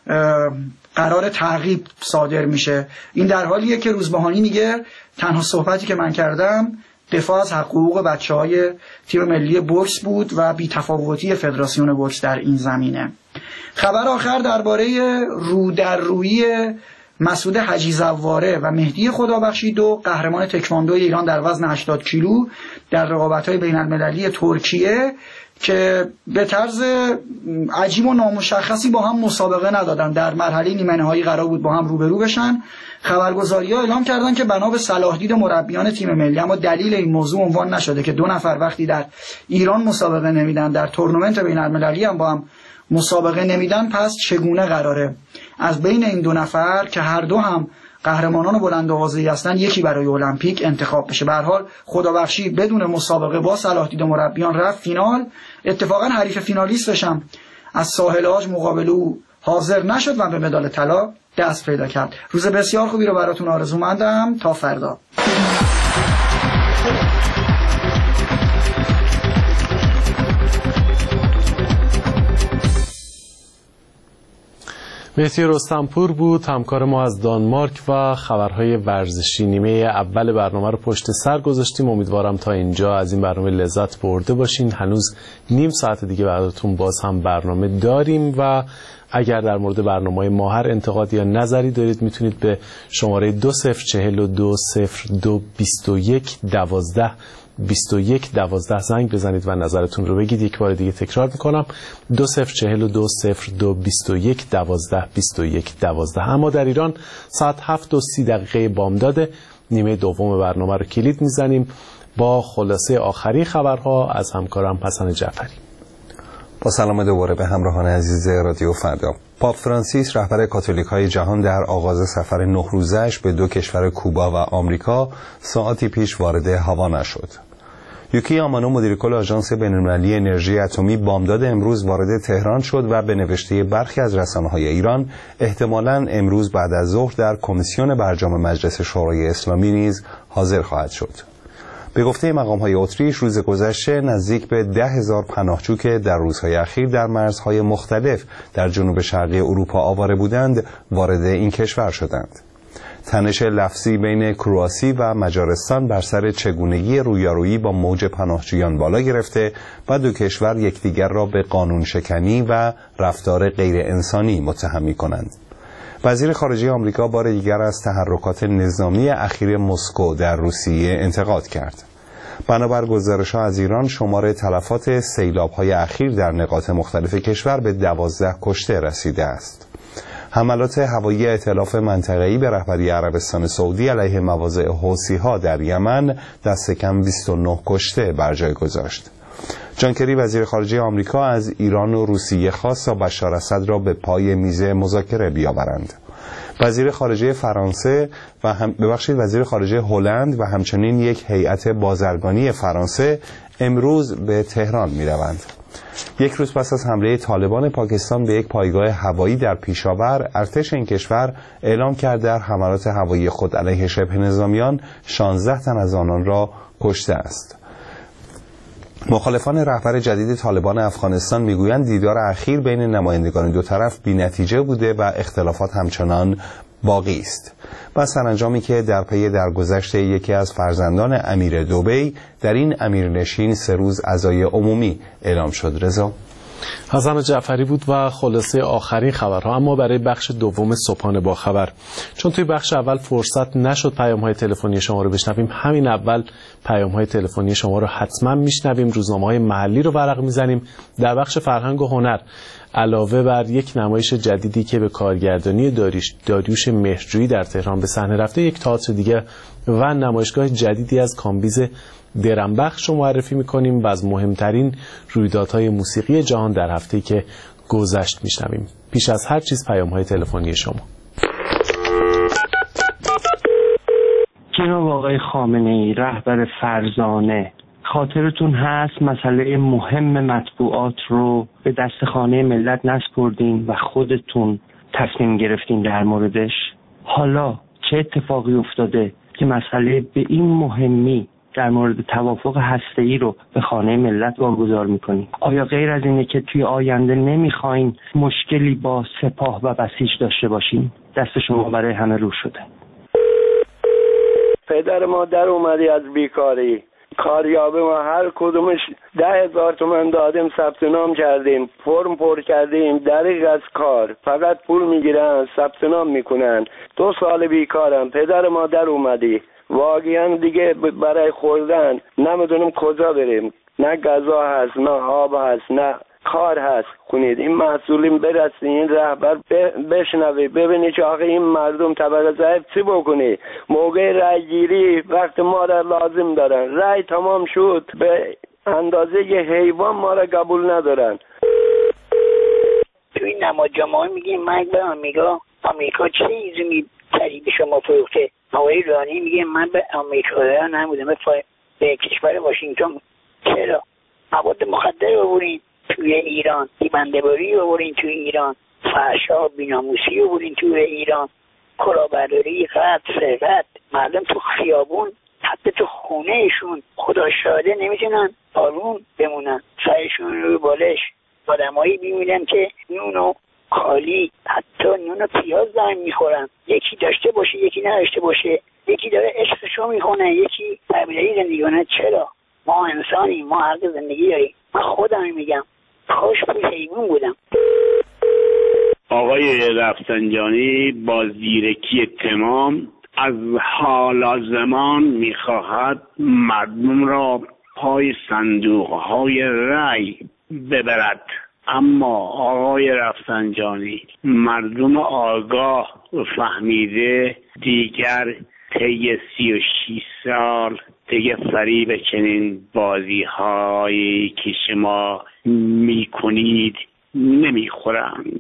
قرار تعقیب صادر میشه. این در حالیه که روزبهانی میگه تنها صحبتی که من کردم دفاع از حقوق بچه‌های تیم ملی بوکس بود و بی‌تفاوتی فدراسیون بوکس در این زمینه. خبر آخر درباره رودررویی مسعود حجی زواره و مهدی خدابخشی دو قهرمان تکواندو ایران در وزن 80 کیلو در رقابت‌های بین‌المللی ترکیه که به طرز عجیب و نامشخصی با هم مسابقه ندادن. در مرحله نیمه نهایی قرار بود با هم روبرو بشن. خبرگزاری‌ها اعلام کردن که بنا به صلاح دید مربیان تیم ملی، اما دلیل این موضوع عنوان نشده که دو نفر وقتی در ایران مسابقه نمیدن در تورنمنت بین‌المللی هم با هم مسابقه نمیدن پس چگونه قراره از بین این دو نفر که هر دو هم قهرمانان بلند آوازه‌ای هستن یکی برای المپیک انتخاب بشه. به هر حال خدابخشی بدون مسابقه با صلاح دید مربیان رفت فینال. اتفاقا حریف فینالیستش هم از ساحل عاج مقابل او حاضر نشد و به مدال طلا دست پیدا کرد. روز بسیار خوبی رو براتون آرزومندم. تا فردا. مهدی رستمپور بود همکار ما از دانمارک و خبرهای ورزشی. نیمه اول برنامه رو پشت سر گذاشتیم. امیدوارم تا اینجا از این برنامه لذت برده باشین. هنوز نیم ساعت دیگه براتون باز هم برنامه داریم و اگر در مورد برنامه ماهر انتقاد یا نظری دارید میتونید به شماره 2042022112 زنگ بزنید و نظرتون رو بگید. یک بار دیگه تکرار میکنم 2042022112. اما در ایران ساعت 7:30 بامداد نیمه دوم برنامه رو کلید میزنیم با خلاصه آخری خبرها از همکارم حسن جعفری. با سلام دوباره به همراهان عزیز رادیو فردا. پاپ فرانسیس رهبر کاتولیک‌های جهان در آغاز سفر 9 روزه‌اش به 2 کشور کوبا و آمریکا ساعتی پیش وارد هاوانا شد. یوکی آمانو مدیرکل آژانس بین‌المللی انرژی اتمی بامداد امروز وارد تهران شد و به نوشته برخی از رسانه‌های ایران احتمالاً امروز بعد از ظهر در کمیسیون برجام مجلس شورای اسلامی نیز حاضر خواهد شد. به گفته مقام‌های اتریش روز گذشته نزدیک به 10,000 پناهجو که در روزهای اخیر در مرزهای مختلف در جنوب شرقی اروپا آواره بودند وارد این کشور شدند. تنش لفظی بین کرواسی و مجارستان بر سر چگونگی رویارویی با موج پناهجویان بالا گرفته و 2 کشور یکدیگر را به قانون شکنی و رفتار غیر انسانی متهم می‌کنند. وزیر خارجه آمریکا بار دیگر از تحرکات نظامی اخیر مسکو در روسیه انتقاد کرد. بنابر گزارش‌ها از ایران شمار تلفات سیلاب‌های اخیر در نقاط مختلف کشور به 12 کشته رسیده است. حملات هوایی ائتلاف منطقه‌ای به رهبری عربستان سعودی علیه مواضع حوثی‌ها در یمن دست کم 29 کشته بر جای گذاشت. جان کری وزیر خارجه آمریکا از ایران و روسیه خواست تا بشار اسد را به پای میز مذاکره بیاورند. وزیر خارجه فرانسه وزیر خارجه هلند و همچنین یک هیئت بازرگانی فرانسه امروز به تهران می‌روند. 1 روز پس از حمله طالبان پاکستان به یک پایگاه هوایی در پیشاور، ارتش این کشور اعلام کرد در حملات هوایی خود علیه شبه نظامیان 16 تن از آنان را کشته است. مخالفان رهبر جدید طالبان افغانستان میگویند دیدار اخیر بین نمایندگان 2 طرف بی‌نتیجه بوده و اختلافات همچنان باقی است. و سرانجامی که در پی درگذشت یکی از فرزندان امیر دبی در این امیرنشین 3 روز عزای عمومی اعلام شد. رضا حسن جعفری بود و خلاصه آخرین خبرها. اما برای بخش دوم صبحانه با خبر، چون توی بخش اول فرصت نشد پیام‌های تلفنی شما رو بشنویم، همین اول پیام‌های تلفنی شما رو حتما میشنویم. روزنامه‌های محلی رو ورق میزنیم. در بخش فرهنگ و هنر علاوه بر یک نمایش جدیدی که به کارگردانی داریوش مهرجویی در تهران به صحنه رفته، یک تئاتر دیگه و نمایشگاه جدیدی از کامبیز درنبخش رو معرفی میکنیم و از مهمترین رویدادهای موسیقی جهان در هفته‌ای که گذشت میشنویم. پیش از هر چیز پیام‌های تلفنی شما. جناب آقای خامنه‌ای رهبر فرزانه، خاطرتون هست مسئله مهم مطبوعات رو به دستخانه ملت نسپردین و خودتون تصمیم گرفتین در موردش. حالا چه اتفاقی افتاده که مسئله به این مهمی در مورد توافق هسته‌ای رو به خانه ملت واگذار میکنین؟ آیا غیر از اینه که توی آینده نمیخواین مشکلی با سپاه و بسیج داشته باشین؟ دست شما برای همه رو شده. پدر ما در اومدی از بیکاری، کاریابه ما هر کدومش 10,000 تومان دادیم، ثبت نام کردیم، فرم پر کردیم، دریغ از کار، فقط پول میگیرن ثبت نام میکنن. 2 سال بیکارم. پدر ما در اومدی، واقعا دیگه برای خوردن نمیدونم کجا بریم. نه غذا هست، نه آب هست، نه کار هست. خونید این مسئولین برسید، این رهبر بشنوی، ببینی که آخه این مردم طبقه ضعیف چی بکنی. موقع رای گیری وقت ما را لازم دارن، رای تمام شد به اندازه یه حیوان ما را قبول ندارن. تو این نماد جمعه میگیم مرگ به آمریکا چیزی تری به شما فروخته. آقای رانی میگه من به آمریکا نمودم، به کشور واشنگتن. چرا مواد مخدر ببورین توی ایران، دیبنده‌باری ببورین توی ایران، فحشا بی‌ناموسی ببورین توی ایران، کلاهبرداری، قتل، سرقت، مردم تو خیابون، حتی تو خونهشون خدا شاهده نمیتونن آروم بمونن، سرشون روی بالش. آدمایی میبینن که نون و خالی، حتی نون و پیاز دارن میخورن. یکی داشته باشه یکی نداشته باشه، یکی داره عشقشو میخونه یکی تربیتی زندگی کنه. چرا؟ ما انسانیم، ما حق زندگی داریم. من خودم میگم کاش پول حیوان بودم. آقای رفسنجانی با زیرکی تمام از حال زمان میخواهد مردم را پای صندوقهای رأی ببرد. اما آقای رفسنجانی مردم آگاه و فهمیده دیگر طی 36 سال دیگه فریب چنین بازی هایی که شما میکنید نمیخورند.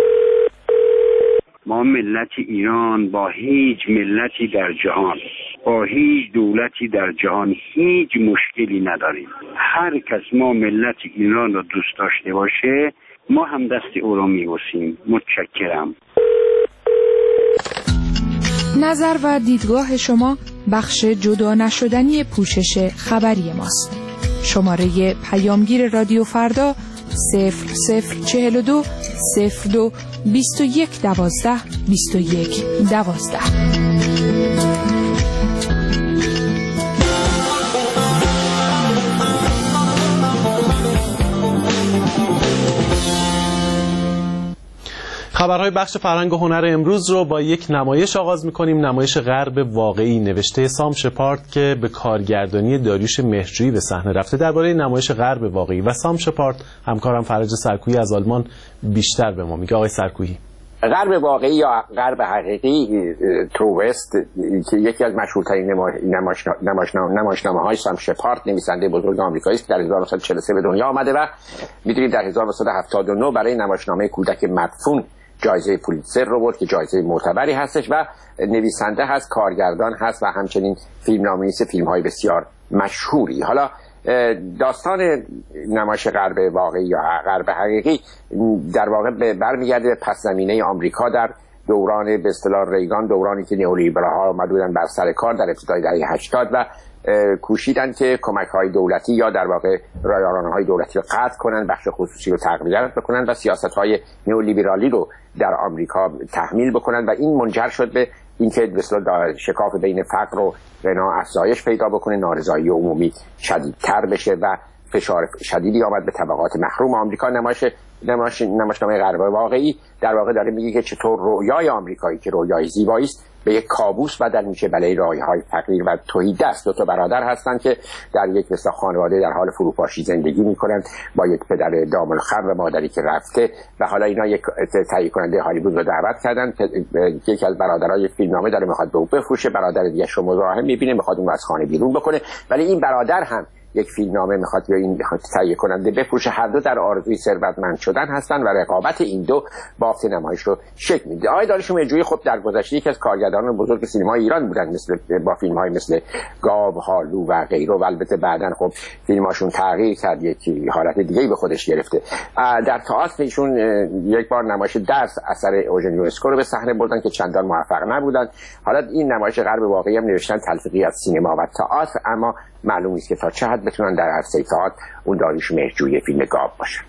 ما ملت ایران با هیچ ملتی در جهان، با هیچ دولتی در جهان هیچ مشکلی نداریم. هر کس ما ملت ایران را دوست داشته باشه ما هم دست او را میبوسیم. متشکرم. نظر و دیدگاه شما بخش جدا نشدنی پوشش خبری ماست. شماره پیامگیر رادیو فردا 0042 02 21 12 21 12. خبرهای بخش فرهنگ و هنر امروز رو با یک نمایش آغاز می‌کنیم. نمایش غرب واقعی نوشته سام شپارد که به کارگردانی داریوش مهرجویی به صحنه رفته. درباره نمایش غرب واقعی و سام شپارد همکارم فرج سرکویی از آلمان بیشتر به ما میگه. آقای سرکویی، غرب واقعی یا غرب حقیقی تروست که یکی از مشهورترین نمایشنامه‌های سام شپارد نویسنده بزرگ آمریکایی است، در 1943 به دنیا آمده و می‌دونید در 1979 برای نمایشنامه کودک مدفون جایزه پولیتزر رو برد که جایزه معتبری هستش و نویسنده هست، کارگردان هست و همچنین فیلمنامه‌نویس فیلم‌های بسیار مشهوری. حالا داستان نمایش غرب واقعی یا غرب حقیقی در واقع برمیگرده به پس زمینه آمریکا در دوران به اصطلاح ریگان، دورانی که نیولیبرال‌ها اومده بودن بر سر کار در ابتدای دهه 80 و کوشیدن که کمک‌های دولتی یا در واقع رایانه‌های دولتی رو قطع کنن، بخش خصوصی رو تقویت بکنن و سیاست‌های نیولیبرالی رو در آمریکا تحمیل بکنن و این منجر شد به اینکه به اصطلاح شکاف بین فقر و غنا افزایش پیدا بکنه، نارضایی عمومی شدیدتر بشه و فشار شدیدی آمد به طبقات محروم آمریکا. نمایشنامه غرب واقعی در واقع داره میگه که چطور رویای آمریکایی که رویای زیبایی است به یک کابوس بدل میشه برای رایه‌های فقیر و تهیدست. دو تا برادر هستن که در یک مثلا خانواده در حال فروپاشی زندگی میکنن با یک پدر دام‌الخر و مادری که رفته و حالا اینا یک تهیه کننده هالیوود رو دعوت کردن که یکی از برادرای فیلمنامه داره میخواد به او بفروشه، برادر دیگه رو مزاحم میبینه میخواد اون از خانه بیرون بکنه، ولی این برادر هم یک فیلمنامه میخواد یا این میخواد تهیه کننده بفروشه. هر دو در آرزوی ثروتمند شدن هستن و رقابت این دو بافت نمایش رو شکل میده. آقای داریوش مهرجویی خب در گذشته یکی از کارگردانان بزرگ سینمای ایران بودن، مثل با فیلم‌های مثل گاو، هالو و غیره و البته بعداً خب فیلماشون تغییر کرد، یک حالت دیگه‌ای به خودش گرفته. در تئاتر ایشون یک بار نمایش درس اثر اوژن یونسکو رو به صحنه بردن که چندان موفق نبودن. حالا این نمایش غرب واقعی هم نوشتن تلفیقی از سینما و تئاتر، اما معلوم نیست که تا چه حد بتونن در عرصه تئاتر اون داریوش مهرجویی فیلم گاو باشه.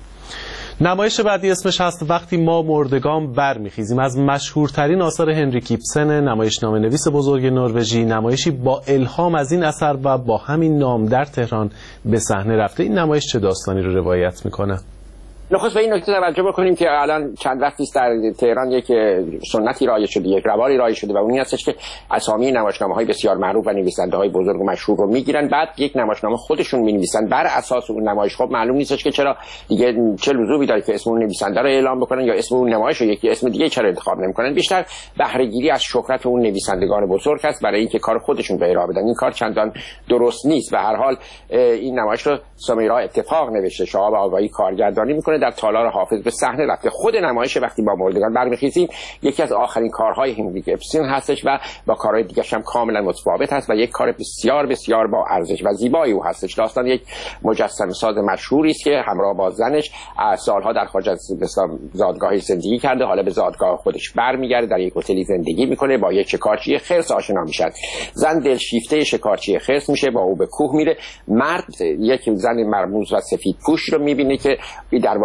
نمایش بعدی اسمش هست وقتی ما مردگان برمیخیزیم، از مشهورترین آثار هنریک ایبسن، نمایشنامه نویس بزرگ نروژی. نمایشی با الهام از این اثر و با همین نام در تهران به صحنه رفته. این نمایش چه داستانی رو روایت میکنه؟ نخست به این نکته توجه بکنیم که الان چند وقتی است در تهران یک سنتی رایج شده، یک رواری رایج شده و اون این هستش که اسامی نمایشنامه‌های بسیار معروف و نویسنده‌های بزرگ و مشهور رو میگیرن، بعد یک نمایشنامه خودشون می‌نویسن بر اساس اون نمایش. خب معلوم نیستش که چرا دیگه چه لزومی داره که اسم اون نویسنده رو اعلام بکنن یا اسم اون نمایش رو یکی اسم دیگه چرا انتخاب نمی‌کنن. بیشتر بهره‌گیری از شهرت اون نویسندگان بزرگ است برای اینکه کار خودشون به ارائه بدن. این کار چندان درست نیست. به هر حال این نمایش رو سمیرا اتفاق نوشته، شهاب آقایی کارگردانی می‌کنه، در تالار حافظ به صحنه رفته. خود نمایش وقتی با مردگان برمیخیزیم یکی از آخرین کارهای هنریک ایبسن هستش و با کارهای دیگه‌ش هم کاملا متفاوت هست و یک کار بسیار بسیار با ارزش و زیبایی او هستش. داستان یک مجسمه ساز مشهوری است که همراه با زنش سالها در خارج از زادگاهی زندگی کرده، حالا به زادگاه خودش برمیگرده، در یک هتلی زندگی میکنه، با یک شکارچی خرس آشنا میشن. زن دلشیفته شکارچی خرس میشه، با او به کوه میره. مرد یک زن مرموز و سفید پوش رو میبینه که در واقع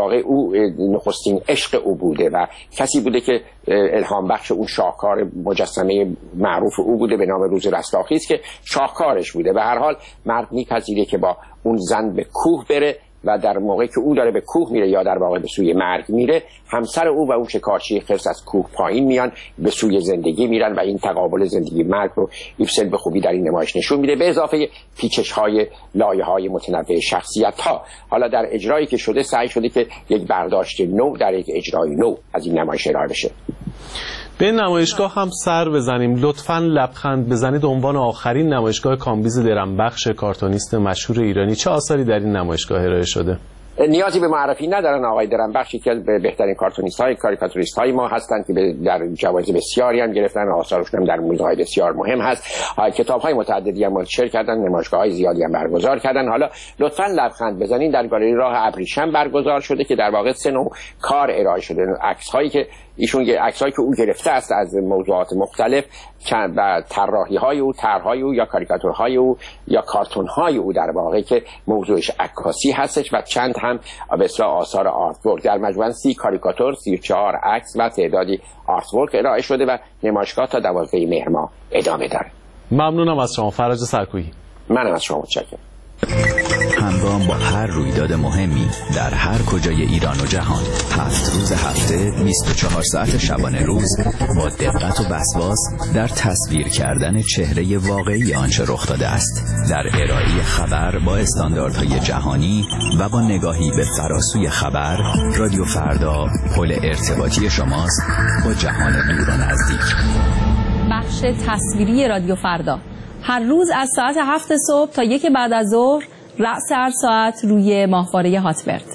واقع او نخستین عشق او بوده و کسی بوده که الهام بخش اون شاهکار مجسمه معروف او بوده به نام روز رستاخیز که شاهکارش بوده. به هر حال مرد میپذیره که با اون زن به کوه بره و در موقعی که او داره به کوه میره یا در واقع به سوی مرگ میره، همسر او و اون شکارچی خرس از کوه پایین میان به سوی زندگی میرن و این تقابل زندگی مرگ رو ایبسن به خوبی در این نمایش نشون میده، به اضافه پیچش های لایه های متنوع شخصیت ها. حالا در اجرایی که شده سعی شده که یک برداشت نو در یک اجرای نو از این نمایش ارائه بشه. به نمایشگاه هم سر بزنیم. لطفاً لبخند بزنید عنوان آخرین نمایشگاه کامبیز درمبخش کارتونیست مشهور ایرانی. چه آثاری در این نمایشگاه ارائه شده؟ نیازی به معرفی ندارن. آقای درمبخش یکی از بهترین کارتونیست های کاریکاتوریست های ما هستند که در جوایز بسیاری هم گرفتن، آثارشون هم در موزه‌های بسیار مهم هست. کتاب های متعددی هم منتشر کردن، نمایشگاه های زیادی هم برگزار کردن. حالا لطفاً لبخند بزنید در گالری راه ابریشم برگزار شده که در واقع 3 نوع کار ارائه شده. عکس هایی که او گرفته است از موضوعات مختلف و طراحی‌های او، طرح‌های او یا کاریکاتورهای او یا کارتون‌های او در واقع که موضوعش عکاسی هستش و چند هم به اصطلاح آثار آرت ورک. در مجموع 30 کاریکاتور، 34 عکس و تعدادی آرت ورک ارائه شده و نمایشگاه تا 12 مهر ماه ادامه داره. ممنونم از شما فرج سرکویی. منم از شما متشکرم. همراه با هر رویداد مهمی در هر کجای ایران و جهان، 7 روز هفته 24 ساعت شبانه روز با دقت و وسواس در تصویر کردن چهره واقعی آنچه رخ داده است، در ارائه خبر با استانداردهای جهانی و با نگاهی به فراسوی خبر. رادیو فردا پل ارتباطی شماست با جهان دور و نزدیک. بخش تصویری رادیو فردا هر روز از ساعت 7 صبح تا 1 بعد از ظهر، رأس هر ساعت روی ماهواره هاتبرد.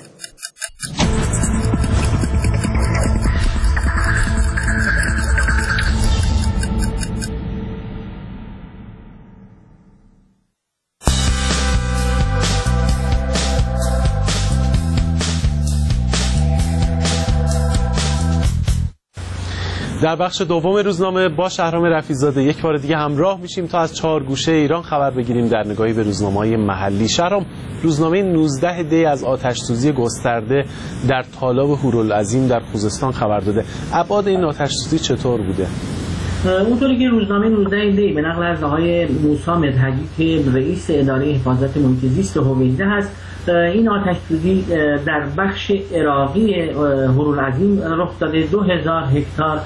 در بخش دوم روزنامه با شهرام رفیع‌زاده یک بار دیگه همراه میشیم تا از 4 گوشه ایران خبر بگیریم در نگاهی به روزنامه‌های محلی. شهرام، روزنامه 19 دی از آتش‌سوزی گسترده در تالاب هورالعظیم در خوزستان خبر داده. ابعاد این آتش‌سوزی چطور بوده؟ اونطوری که روزنامه 19 دی به نقل از آقای موسی مدحتی که رئیس اداره حفاظت محیط زیست هویدا هست، این آتش‌سوزی در بخش عراقی هورالعظیم رخ داده. 2000 هکتار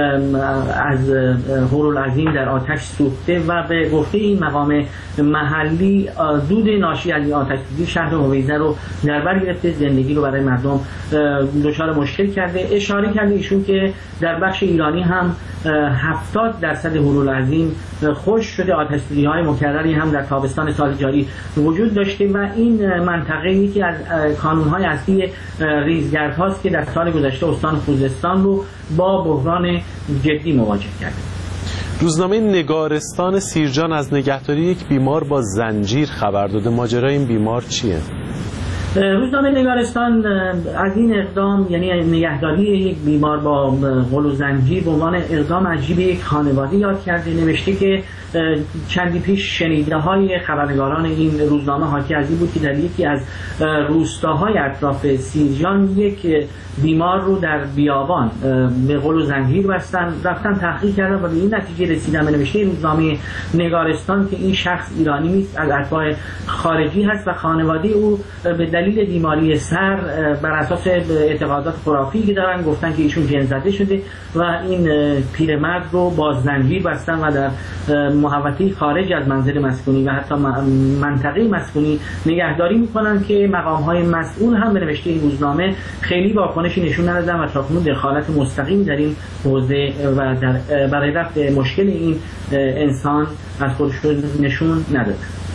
از هورالعظیم در آتش سوخته و به گفته این مقام محلی دود ناشی از این آتش‌سوزی شهر هویدا رو در بر گرفته، زندگی رو برای مردم دچار مشکل کرده. اشاره کرده ایشون که در بخش ایرانی هم 70% هورالعظیم خشک شده. آتش‌سوزی‌های مکرری هم در تابستان سال جاری وجود داشته و این منطقه یکی از کانون‌های اصلی ریزگردهاست که در سال گذشته استان خوزستان رو با بحران جدی مواجه کرده. روزنامه نگارستان سیرجان از نگهداری یک بیمار با زنجیر خبر داده. ماجرای این بیمار چیه؟ روزنامه نگارستان از این اقدام، یعنی نگهداری یک بیمار با غل و زنجیر، به عنوان اقدام عجیب یک خانواده یاد کرده. نوشته که چندی پیش شنیده های خبرنگاران این روزنامه حاکی از این بود که در یکی از روستاهای اطراف سیرجان یک بیمار رو در بیابان به غل و زنجیر بستن، رفتن تحقیق کردن و به این نتیجه رسیدن. به نوشته روزنامه نگارستان که این شخص ایرانی نیست، از اتباع خارجی هست و خانواده او به دلیل بیماری سر بر اساس اعتقادات خرافی که دارن گفتن که ایشون جن زده شده و این پیرمرد رو با زنجیر بستن و در محوطه خارج از منزل مسکونی و حتی منطقه مسکونی نگهداری میکنن که مقام‌های مسئول هم به نوشته این روزنامه خیلی واکنشی نشون ندادن و تاکنون دخالت مستقیم در این حوزه و برای رفع مشکل این انسان از خودشون نشون ندادن.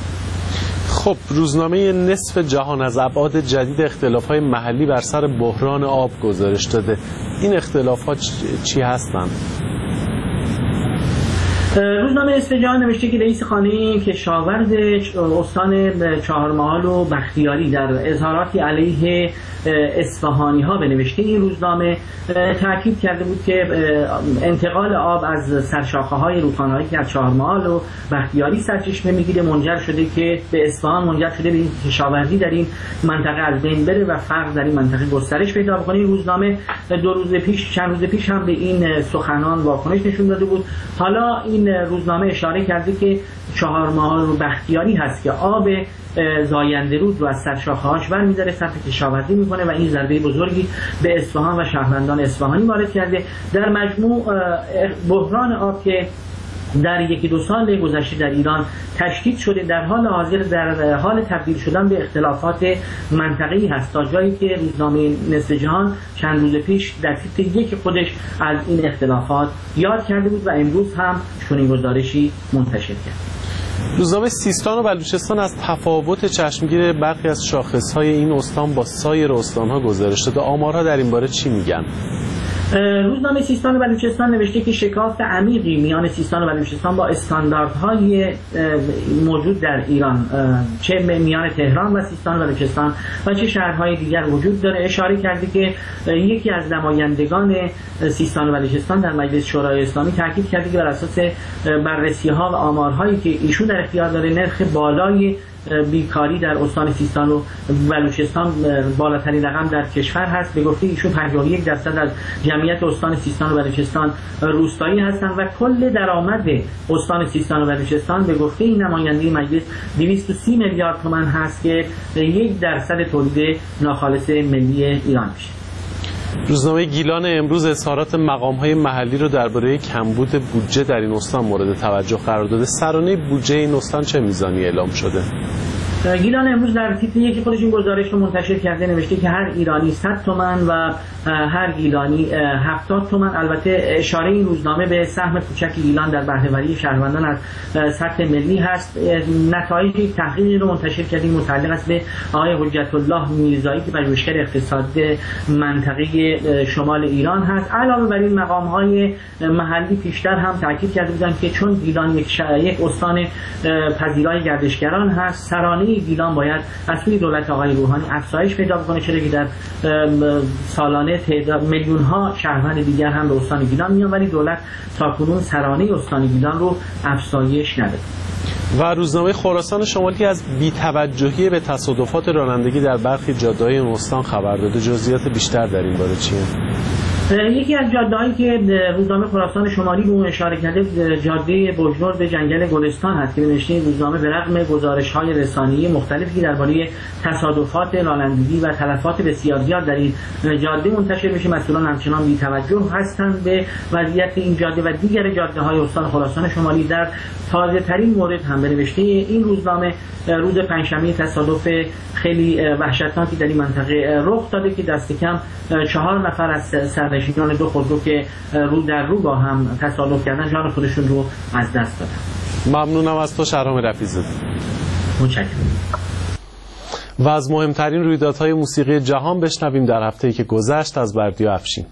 خب، روزنامه نصف جهان از ابعاد جدید اختلاف‌های محلی بر سر بحران آب گزارش داده. این اختلافات چی هستند؟ روزنامه نصف جهان نوشته که رئیس خانه کشاورز استان چهارمحال و بختیاری در اظهاراتی علیه اصفهانی ها به نوشته این روزنامه تاکید کرده بود که انتقال آب از سرشاخه های رودخانه‌هایی که از چهارمحال و بختیاری سرچشمه میگیره منجر شده که به اصفهان منجر شده به این کشاورزی در این منطقه از بین بره و فقر در این منطقه گسترش پیدا بکنه. این روزنامه چند روز پیش هم به این سخنان واکنش نشون داده بود. حالا این روزنامه اشاره کرده که چهارمحال و بختیاری هست که آب زاینده رود رو از سرشاخه‌هاش برمی‌داره سمت کشاورزی میکنه و این ضربه بزرگی به اصفهان و شهروندان اصفهانی وارد کرده. در مجموع بحران آب که در 1-2 سال گذشته در ایران تشدید شده در حال حاضر در حال تبدیل شدن به اختلافات منطقه‌ای هست، تا جایی که روزنامه نصف جهان چند روز پیش در تیتر 1 خودش از این اختلافات یاد کرده بود و امروز هم چنین گزارشی منتشر کرد. روزنامه سیستان و بلوچستان از تفاوت چشمگیر برخی از شاخص‌های این استان با سایر استان‌ها گزارش داده. آمارها در این باره چی میگن؟ روزنامه سیستان و بلوچستان نوشته که شکاف عمیقی میان سیستان و بلوچستان با استانداردهای موجود در ایران، چه میان تهران و سیستان و بلوچستان و چه شهرهای دیگر وجود داره. اشاره کرده که یکی از نمایندگان سیستان و بلوچستان در مجلس شورای اسلامی تاکید کرده که بر اساس بررسی‌ها و آمارهایی که ایشون در اختیار داره نرخ بالای بیکاری در استان سیستان و بلوچستان بالاترین رقم در کشور هست. به گفته ایشون 51% از جمعیت استان سیستان و بلوچستان روستایی هستند و کل درآمد استان سیستان و بلوچستان به گفته این نماینده مجلس 230 میلیارد تومان هست که 1% تولید ناخالص ملی ایران میشه. روزنامه گیلان امروز اظهارات مقام‌های محلی رو درباره کمبود بودجه در این استان مورد توجه قرار داده. سرانه بودجه این استان چه میزانی اعلام شده؟ گیلان امروز در تیتر 1 خودش این گزارش رو منتشر کرده، نوشته که هر ایرانی 100 تومان و هر گیلانی 70 تومان. البته اشاره این روزنامه به سهم کوچک گیلان در بهره‌وری شهروندان از سطح ملی هست. نتایج تحقیقی رو منتشر کردیم متعلق است به آقای حجت الله میرزایی که پژوهشگر اقتصاد منطقه شمال ایران هست. علاوه بر این مقام‌های محلی پیشتر هم تاکید کرده بودند که چون گیلان یک استان پذیرای گردشگران هست، سرانه گیلان باید از سوی دولت آقای روحانی افزایش پیدا بکنه، چرا که در سالانه تعداد میلیون‌ها شهروند دیگر هم به استان گیلان میان ولی دولت تاکنون سرانه استان گیلان رو افزایش نداده. و روزنامه خراسان شمالی از بی‌توجهی به تصادفات رانندگی در برخی جاده‌های استان خبر داده. جزئیات بیشتر در این باره چیه؟ یکی از جاده‌هایی که روزنامه خراسان شمالی به اون اشاره کرده جاده بوجنورد جنگل گلستان هست که نوشته روزنامه به رغم گزارش‌های رسانه‌ای مختلفی درباره تصادفات رانندگی و تلفات بسیار زیاد در این جاده منتشر میشه، مسئولان همچنان بی‌توجه هستند به وضعیت این جاده و دیگر جاده‌های استان خراسان شمالی. در تازه‌ترین مورد هم به نوشته این روزنامه روز پنجشنبه تصادف خیلی وحشتناکی در این منطقه رخ داده که دست کم 4 نفر از سرنشینان 2 خودرو که رو در رو با هم تصادف کردن جان خودشون رو از دست دادن. ممنونم از تو شهرام رفیع‌زاده. متشکرم. و از مهمترین رویدادهای موسیقی جهان بشنویم در هفته‌ای که گذشت از بردیا افشین.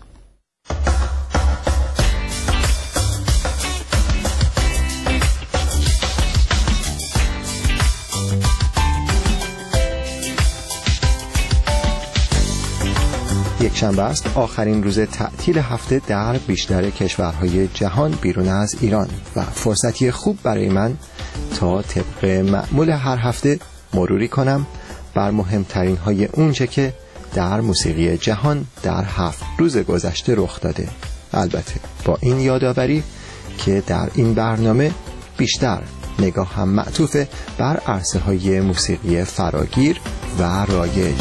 یکشنبه است، آخرین روز تعطیل هفته در بیشتر کشورهای جهان بیرون از ایران و فرصتی خوب برای من تا طبق معمول هر هفته مروری کنم بر مهمترین های اونچه که در موسیقی جهان در 7 روز گذشته رخ داده. البته با این یادآوری که در این برنامه بیشتر نگاه هم معطوف بر عرصه های موسیقی فراگیر و رایج.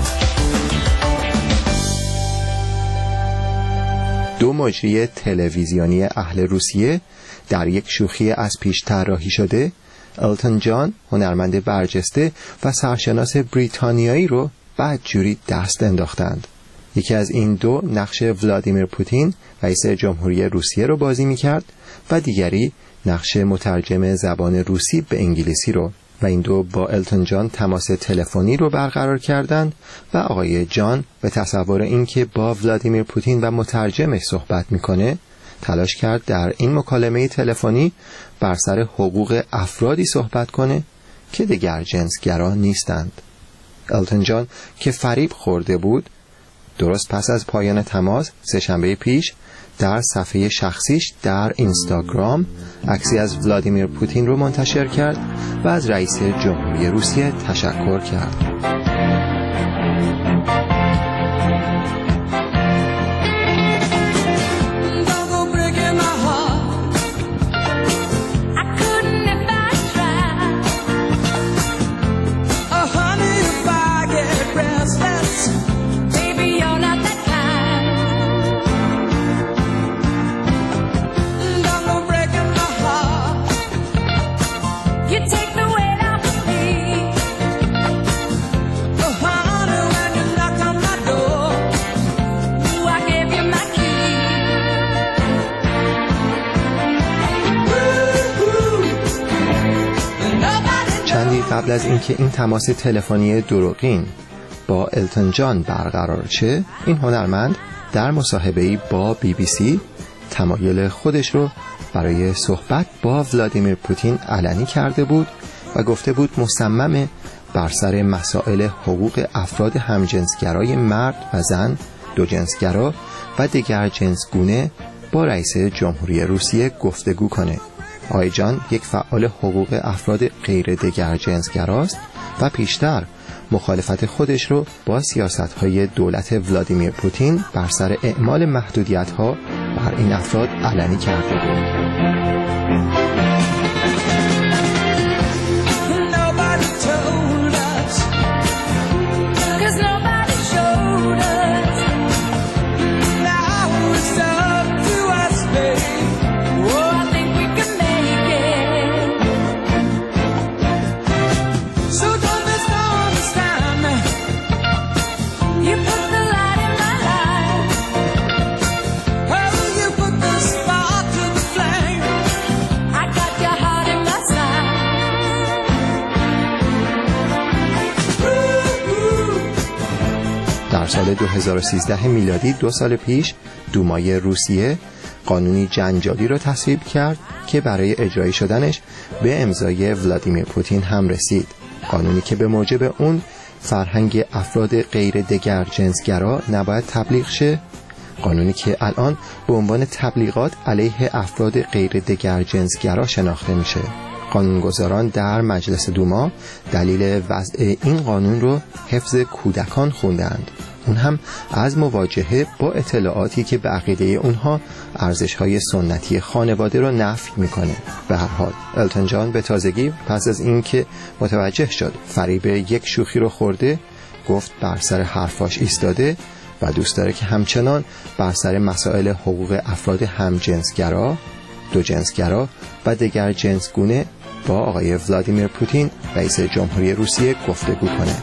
2 مجری تلویزیونی اهل روسیه در یک شوخی از پیش طراحی شده التون جان، هنرمند برجسته و سرشناس بریتانیایی رو بدجوری دست انداختند. یکی از این 2 نقش ولادیمیر پوتین رئیس جمهوری روسیه رو بازی می‌کرد و دیگری نقش مترجم زبان روسی به انگلیسی رو و این 2 با التون جان تماس تلفنی رو برقرار کردند و آقای جان به تصور اینکه با ولادیمیر پوتین و مترجمش صحبت میکنه تلاش کرد در این مکالمه تلفنی بر سر حقوق افرادی صحبت کنه که دیگر جنسگرا نیستند. التون جان که فریب خورده بود درست پس از پایان تماس سه‌شنبه پیش در صفحه شخصیش در اینستاگرام عکسی از ولادیمیر پوتین رو منتشر کرد و از رئیس جمهوری روسیه تشکر کرد. قبل از اینکه این تماس تلفنی دروغین با التون جان برقرار شه، این هنرمند در مصاحبه‌ای با BBC تمایل خودش رو برای صحبت با ولادیمیر پوتین علنی کرده بود و گفته بود مصمم بر سر مسائل حقوق افراد همجنسگرای مرد و زن، دو جنسگرا و دیگر جنسگونه با رئیس جمهوری روسیه گفتگو کنه. آقای جان یک فعال حقوق افراد غیر دگر جنسگراست و پیشتر مخالفت خودش رو با سیاست‌های دولت ولادیمیر پوتین بر سر اعمال محدودیت‌ها بر این افراد علنی کرده بود. در سال 2013 میلادی 2 سال پیش دومای روسیه قانونی جنجالی را تصویب کرد که برای اجرایی شدنش به امضای ولادیمیر پوتین هم رسید. قانونی که به موجب اون فرهنگ افراد غیر دگر جنسگرا نباید تبلیغ شه، قانونی که الان به عنوان تبلیغات علیه افراد غیر دگر جنسگرا شناخته میشه. قانونگذاران در مجلس دوما دلیل وضع این قانون رو حفظ کودکان خوندند، اون هم از مواجهه با اطلاعاتی که به عقیده اونها ارزش‌های سنتی خانواده رو نفی میکنه. به هر حال التون جان به تازگی پس از اینکه متوجه شد فریب یک شوخی رو خورده، گفت بر سر حرفاش ایستاده و دوست داره که همچنان بر سر مسائل حقوق افراد همجنسگرا، دو جنسگرا و دیگر جنسگونه با آقای ولادیمیر پوتین رئیس جمهوری روسیه گفتگو کنه.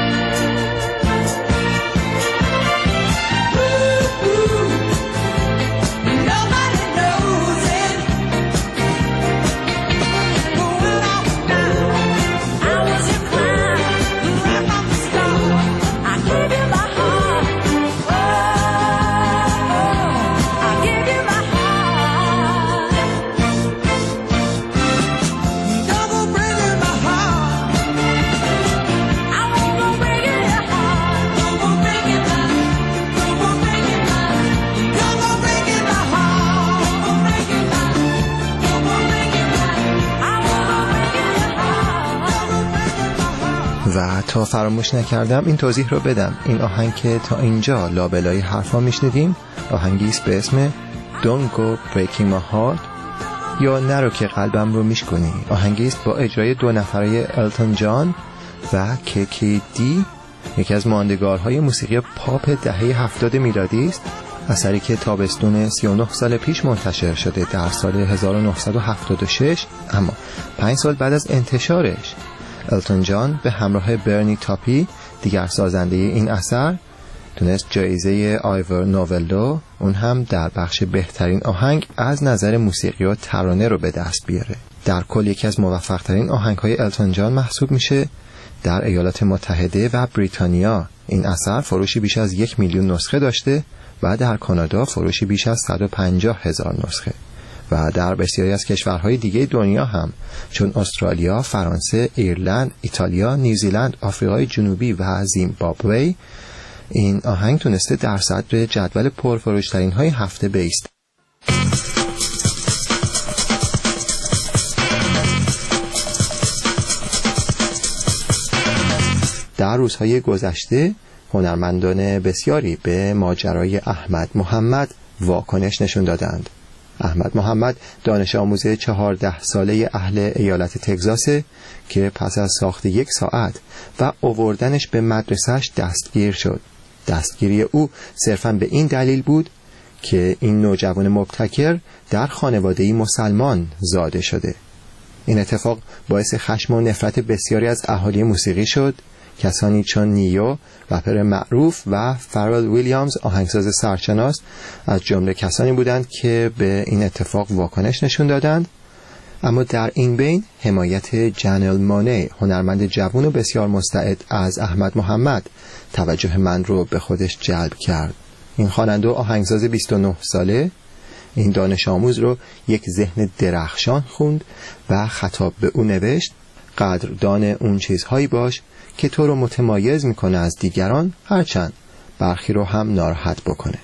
و تا فراموش نکردم این توضیح رو بدم، این آهنگ که تا اینجا لابلای حرفا میشنیدیم آهنگی است به اسم Don't Go Breaking My Heart یا نرو که قلبم رو میشکنی. آهنگی است با اجرای 2 نفره التون جان و KKD، یکی از ماندگارهای موسیقی پاپ دهه 70 میلادی است، اثری که تابستون 39 سال پیش منتشر شده در سال 1976، اما 5 سال بعد از انتشارش التون جان به همراه برنی تاپی دیگر سازنده این اثر تونست جایزه آیور نوولو، اون هم در بخش بهترین آهنگ از نظر موسیقی و ترانه رو به دست بیاره. در کل یکی از موفق ترین آهنگ های التون جان محسوب میشه. در ایالات متحده و بریتانیا این اثر فروشی بیش از 1 میلیون نسخه داشته و در کانادا فروشی بیش از 150,000 نسخه و در بسیاری از کشورهای دیگه دنیا هم، چون استرالیا، فرانسه، ایرلند، ایتالیا، نیوزیلند، آفریقای جنوبی و زیمبابوه این آهنگ تونسته در صدر جدول پرفروشترین های هفته بیست. در روزهای گذشته هنرمندان بسیاری به ماجرای احمد محمد واکنش نشون دادند. احمد محمد دانش آموز 14 ساله اهل ایالت تگزاسه که پس از ساخت 1 ساعت و آوردنش به مدرسهش دستگیر شد. دستگیری او صرفاً به این دلیل بود که این نوجوان مبتکر در خانواده‌ای مسلمان زاده شده. این اتفاق باعث خشم و نفرت بسیاری از اهالی موسیقی شد. کسانی چون نیو، رپر معروف، و فرل ویلیامز، آهنگساز سرشناس، از جمله کسانی بودند که به این اتفاق واکنش نشون دادند. اما در این بین حمایت جنل مونی، هنرمند جوان و بسیار مستعد از احمد محمد، توجه من رو به خودش جلب کرد. این خواننده و آهنگساز 29 ساله این دانش آموز رو یک ذهن درخشان خوند و خطاب به او نوشت: قدردان اون چیزهایی باش که تو رو متمایز میکنه از دیگران، هرچند برخی رو هم ناراحت بکنه.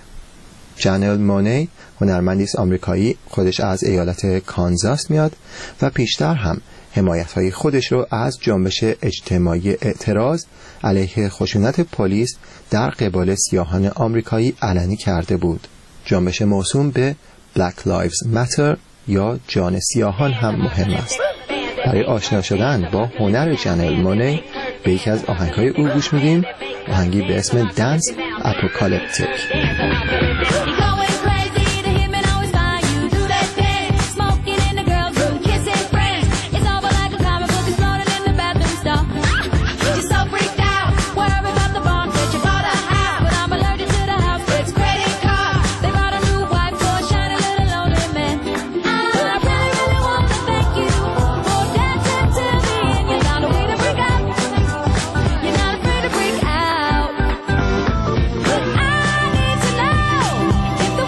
جنل مونی هنرمندی است آمریکایی، خودش از ایالت کانزاس میاد و پیشتر هم حمایت‌های خودش رو از جنبش اجتماعی اعتراض علیه خشونت پلیس در قبال سیاهان آمریکایی علنی کرده بود. جنبش موسوم به Black Lives Matter یا جان سیاهان هم مهم است. برای آشنا شدن با هنر جنل مونی به یکی از آهنگ‌های او گوش میدیم، آهنگی به اسم دنس اپوکالیپتیک. If the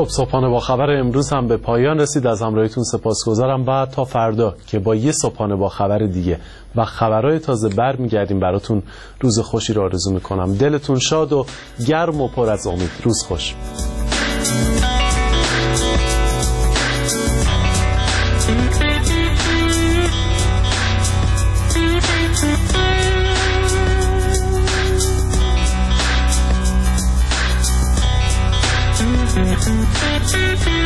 خب صبحانه با خبر امروز هم به پایان رسید. از همراهیتون سپاسگزارم و تا فردا که با یه صبحانه با خبر دیگه و خبرهای تازه برمیگردیم براتون روز خوشی رو آرزو میکنم. دلتون شاد و گرم و پر از امید. روز خوش. Thank you.